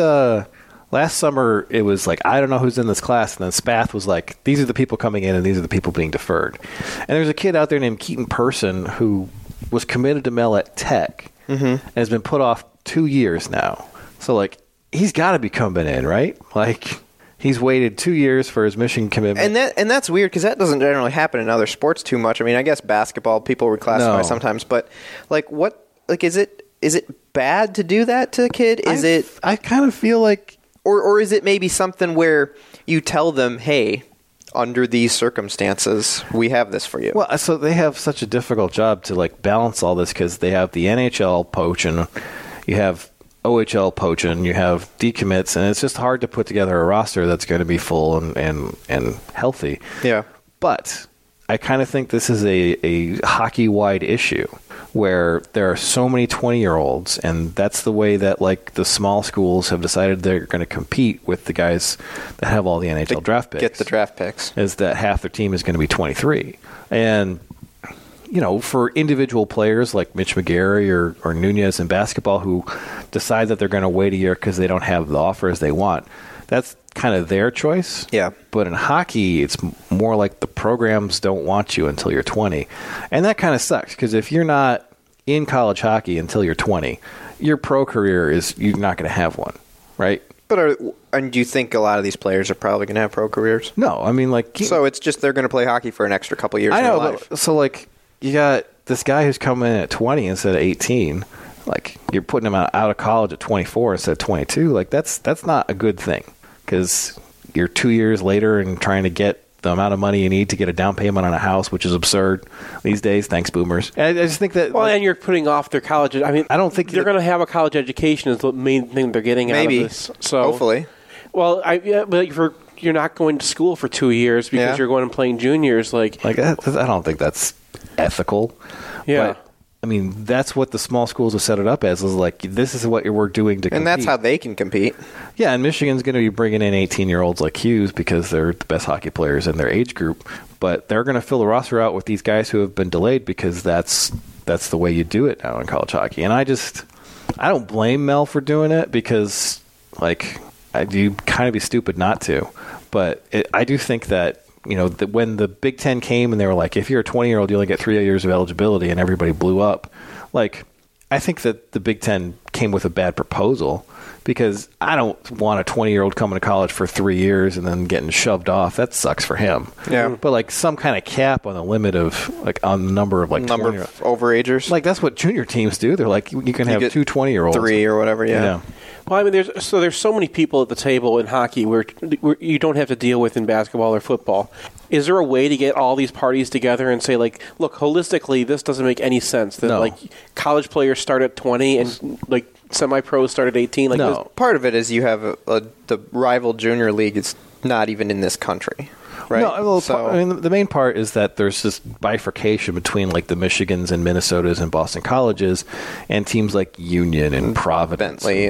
summer it was like, I don't know who's in this class, and then Spath was like, these are the people coming in and these are the people being deferred. And there's a kid out there named Keaton Person who was committed to Mel at Tech and has been put off 2 years now. So like, he's got to be coming in, right? Like, he's waited 2 years for his Michigan commitment. And that's weird because that doesn't generally happen in other sports too much. I mean, I guess basketball people reclassify sometimes, but like is it bad to do that to a kid? I kind of feel like, or is it maybe something where you tell them, hey, under these circumstances, we have this for you? Well, so they have such a difficult job to like balance all this because they have the NHL poaching, you have OHL poaching, you have decommits, and it's just hard to put together a roster that's going to be full and healthy. Yeah. But I kind of think this is a hockey-wide issue where there are so many 20-year-olds, and that's the way that like the small schools have decided they're going to compete with the guys that have all the NHL draft picks. Get the draft picks. Is that half their team is going to be 23. And you know, for individual players like Mitch McGarry or Nunez in basketball who decide that they're going to wait a year because they don't have the offers they want, that's kind of their choice. Yeah. But in hockey, it's more like the programs don't want you until you're 20. And that kind of sucks because if you're not in college hockey until you're 20, your pro career you're not going to have one, right? But and do you think a lot of these players are probably going to have pro careers? No, I mean like... So it's just they're going to play hockey for an extra couple years in their life. But, so like... You got this guy who's coming in at 20 instead of 18. Like, you're putting him out of college at 24 instead of 22. Like, that's not a good thing because you're 2 years later and trying to get the amount of money you need to get a down payment on a house, which is absurd these days. Thanks, boomers. And I just think that... Well, and you're putting off their college... I mean, I don't think... They're going to have a college education is the main thing they're getting out of this. So, hopefully. Well, but you're not going to school for 2 years because you're going and playing juniors. Like I don't think that's ethical. Yeah. But, I mean, that's what the small schools have set it up as, is like, this is what we're doing to compete. And that's how they can compete. Yeah, and Michigan's going to be bringing in 18-year-olds like Hughes because they're the best hockey players in their age group. But they're going to fill the roster out with these guys who have been delayed because that's the way you do it now in college hockey. And I don't blame Mel for doing it because, like, you'd kind of be stupid not to. But I do think that, you know, when the Big Ten came and they were like, if you're a 20-year-old, you only get 3 years of eligibility, and everybody blew up. Like, I think that the Big Ten came with a bad proposal because I don't want a 20-year-old coming to college for 3 years and then getting shoved off. That sucks for him. Yeah. But, like, some kind of cap on the limit of, like, on the number of, like, number of overagers. Like, that's what junior teams do. They're like, you can have two 20-year-olds. 3 or whatever, yeah. Well, I mean, there's so many people at the table in hockey where you don't have to deal with in basketball or football. Is there a way to get all these parties together and say, like, look, holistically, this doesn't make any sense that like college players start at 20 and like semi-pros start at 18? Like, no, part of it is you have the rival junior league is not even in this country. Right? No, well, I mean, the main part is that there's this bifurcation between like the Michigans and Minnesotas and Boston colleges and teams like Union and Providence. Bentley.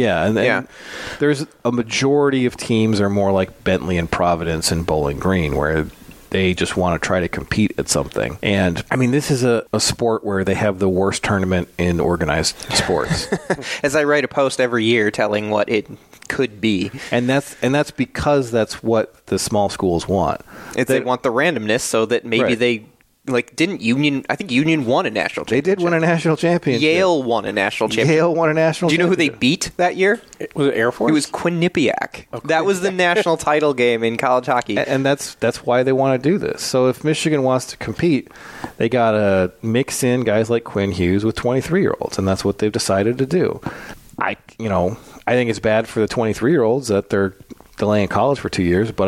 And there's a majority of teams are more like Bentley and Providence and Bowling Green where they just want to try to compete at something. And, I mean, this is a sport where they have the worst tournament in organized sports. As I write a post every year telling what it could be. And that's because that's what the small schools want. They want the randomness so that maybe they... Like, didn't Union... I think Union won a national championship. They did win a national championship. Yale won a national championship. Yale won a national championship. Do you know who they beat that year? Was it Air Force? It was Quinnipiac. That was the national title game in college hockey. And that's why they want to do this. So if Michigan wants to compete, they got to mix in guys like Quinn Hughes with 23-year-olds, and that's what they've decided to do. I think it's bad for the 23-year-olds that they're delaying college for 2 years, but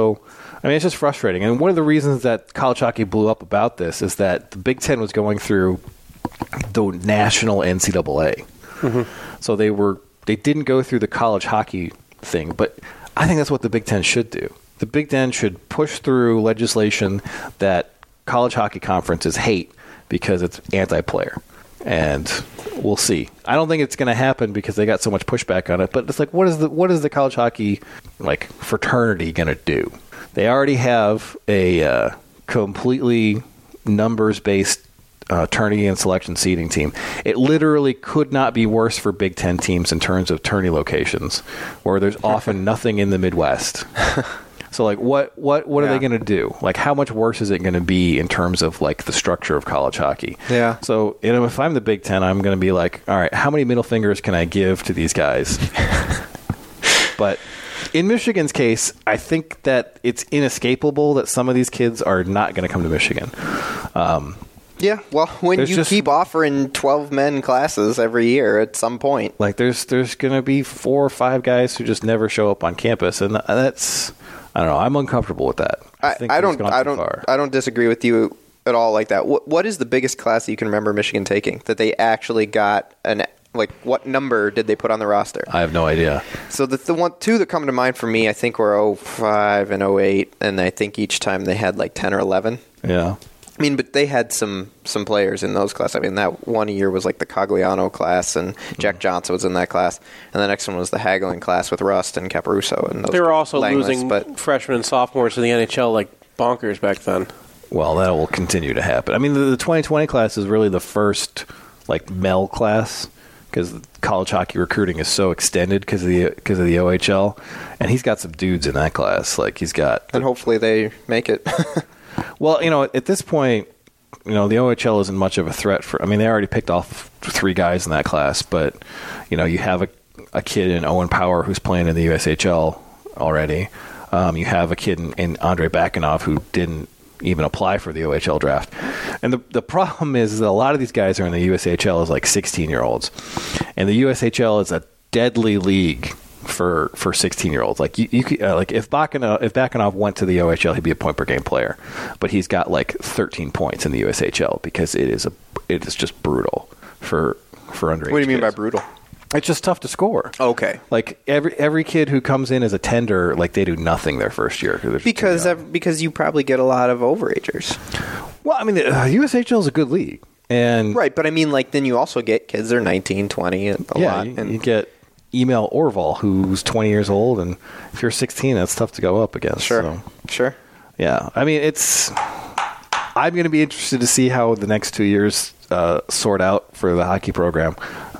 I mean, it's just frustrating. And one of the reasons that college hockey blew up about this is that the Big Ten was going through the national NCAA. Mm-hmm. So they didn't go through the college hockey thing, but I think that's what the Big Ten should do. The Big Ten should push through legislation that college hockey conferences hate because it's anti-player. and we'll see. I don't think it's going to happen because they got so much pushback on it. But it's like, what is the college hockey like fraternity going to do? They already have a completely numbers-based tourney and selection seeding team. It literally could not be worse for Big Ten teams in terms of tourney locations, where there's often nothing in the Midwest. So, like, what are they going to do? Like, how much worse is it going to be in terms of, like, the structure of college hockey? Yeah. So, if I'm the Big Ten, I'm going to be like, all right, how many middle fingers can I give to these guys? But in Michigan's case, I think that it's inescapable that some of these kids are not going to come to Michigan. Yeah, well, when you keep offering 12-men classes every year at some point. Like, there's going to be 4 or 5 guys who just never show up on campus, and that's... I don't know. I'm uncomfortable with that. I don't disagree with you at all like that. What is the biggest class that you can remember Michigan taking that they actually got what number did they put on the roster? I have no idea. So the two that come to mind for me, I think were 05 and 08, and I think each time they had like 10 or 11. Yeah. I mean, but they had some players in those classes. I mean, that one year was like the Cogliano class, and Jack Johnson was in that class. And the next one was the Hagelin class with Rust and Caparuso. And they were also losing freshmen and sophomores to the NHL like bonkers back then. Well, that will continue to happen. I mean, the 2020 class is really the first like Mel class because college hockey recruiting is so extended because of the OHL, and he's got some dudes in that class. Like he's got, and hopefully they make it. Well, at this point, the OHL isn't much of a threat for. I mean, they already picked off 3 guys in that class, but you have a kid in Owen Power who's playing in the USHL already. You have a kid in Andre Bakanov who didn't even apply for the OHL draft. And the problem is that a lot of these guys are in the USHL as like 16-year-olds, and the USHL is a deadly league for 16-year-olds. Like you like if Bakanov went to the OHL, he'd be a point per game player, but he's got like 13 points in the USHL because it is just brutal for underage. What do you mean kids. by brutal? It's just tough to score. Okay. Like every kid who comes in as a tender, like they do nothing their first year because you probably get a lot of overagers. Well, I mean, the USHL is a good league, and right, but I mean, like then you also get kids that are 19, 20, a lot, and you get Emil Orval, who's 20 years old, and if you're 16, that's tough to go up against. Sure. Yeah, I mean, I'm going to be interested to see how the next 2 years sort out for the hockey program.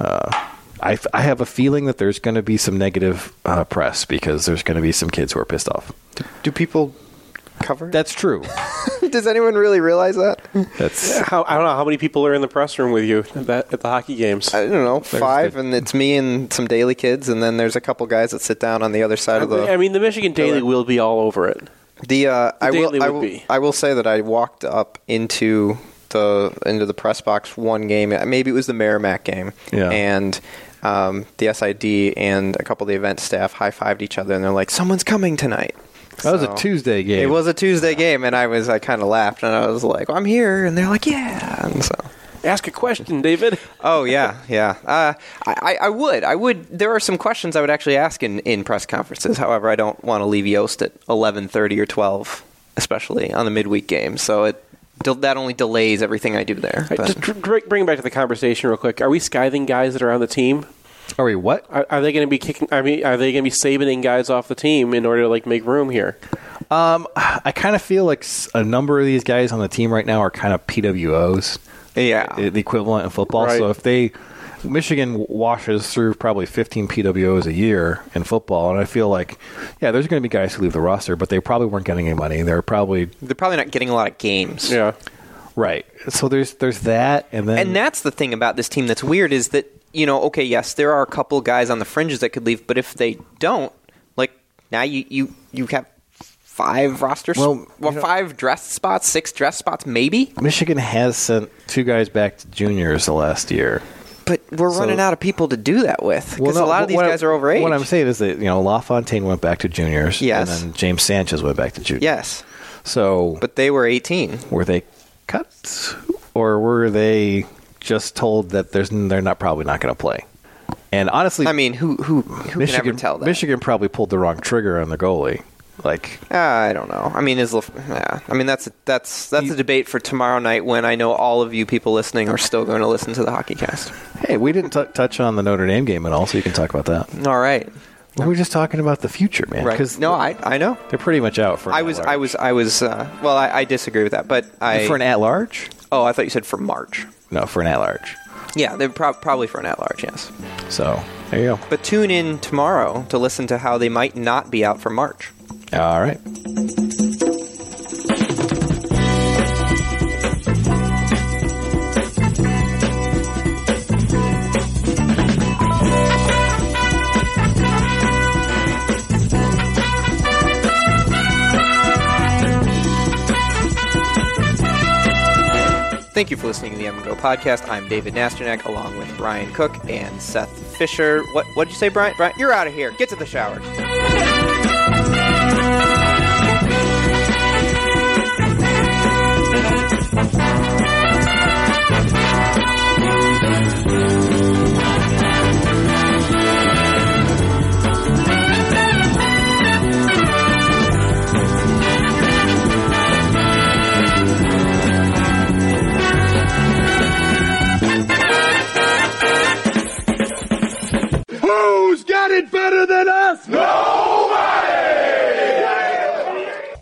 I have a feeling that there's going to be some negative press because there's going to be some kids who are pissed off. Do people cover it? That's true. Does anyone really realize that? I don't know how many people are in the press room with you at the hockey games. I don't know, 5, and it's me and some Daily kids, and then there's a couple guys that sit down on the other side of the. I mean, the Michigan Daily will be all over it. I will say that I walked up into the press box one game. Maybe it was the Merrimack game, and the SID and a couple of the event staff high-fived each other, and they're like, "Someone's coming tonight." That was a Tuesday game. It was a Tuesday game, and I kind of laughed, and I was like, well, "I'm here," and they're like, "Yeah," and so. Ask a question, David. Oh, yeah. I would. There are some questions I would actually ask in press conferences. However, I don't want to leave Yost at 11:30 or 12, especially on the midweek game. So that only delays everything I do there. Just bring it back to the conversation real quick. Are we scything guys that are on the team? Are we what? Are they going to be kicking? I mean, are they going to be Sabaning guys off the team in order to make room here? I kind of feel like a number of these guys on the team right now are kind of PWOs. Yeah, the equivalent in football. Right. So if Michigan washes through probably 15 PWOs a year in football, and I feel like, there's going to be guys who leave the roster, but they probably weren't getting any money. They're probably not getting a lot of games. Yeah, right. So there's that, and that's the thing about this team that's weird is that yes, there are a couple guys on the fringes that could leave, but if they don't, now you have 5 rosters, 5 dress spots, 6 dress spots, maybe. Michigan has sent 2 guys back to juniors the last year. But we're running out of people to do that with because a lot of these guys are overage. What I'm saying is that LaFontaine went back to juniors, yes, and then James Sanchez went back to juniors. Yes. So, but they were 18. Were they cut, or were they just told that they're probably not going to play? And honestly, I mean, who can ever tell that? Michigan probably pulled the wrong trigger on the goalie. Like, I don't know. I mean, that's a debate for tomorrow night when I know all of you people listening are still going to listen to the HockeyCast. Hey, we didn't touch on the Notre Dame game at all, so you can talk about that. All right. Well, we're just talking about the future, man. Right. No, I know. They're pretty much out for. I disagree with that, but for an at-large. Oh, I thought you said for March. No, for an at-large. Yeah, they're probably for an at-large. Yes. So there you go. But tune in tomorrow to listen to how they might not be out for March. All right. Thank you for listening to the M&Go podcast. I'm David Nasternak, along with Brian Cook and Seth Fisher. What did you say, Brian? Brian, you're out of here. Get to the shower. Who's got it better than us? No!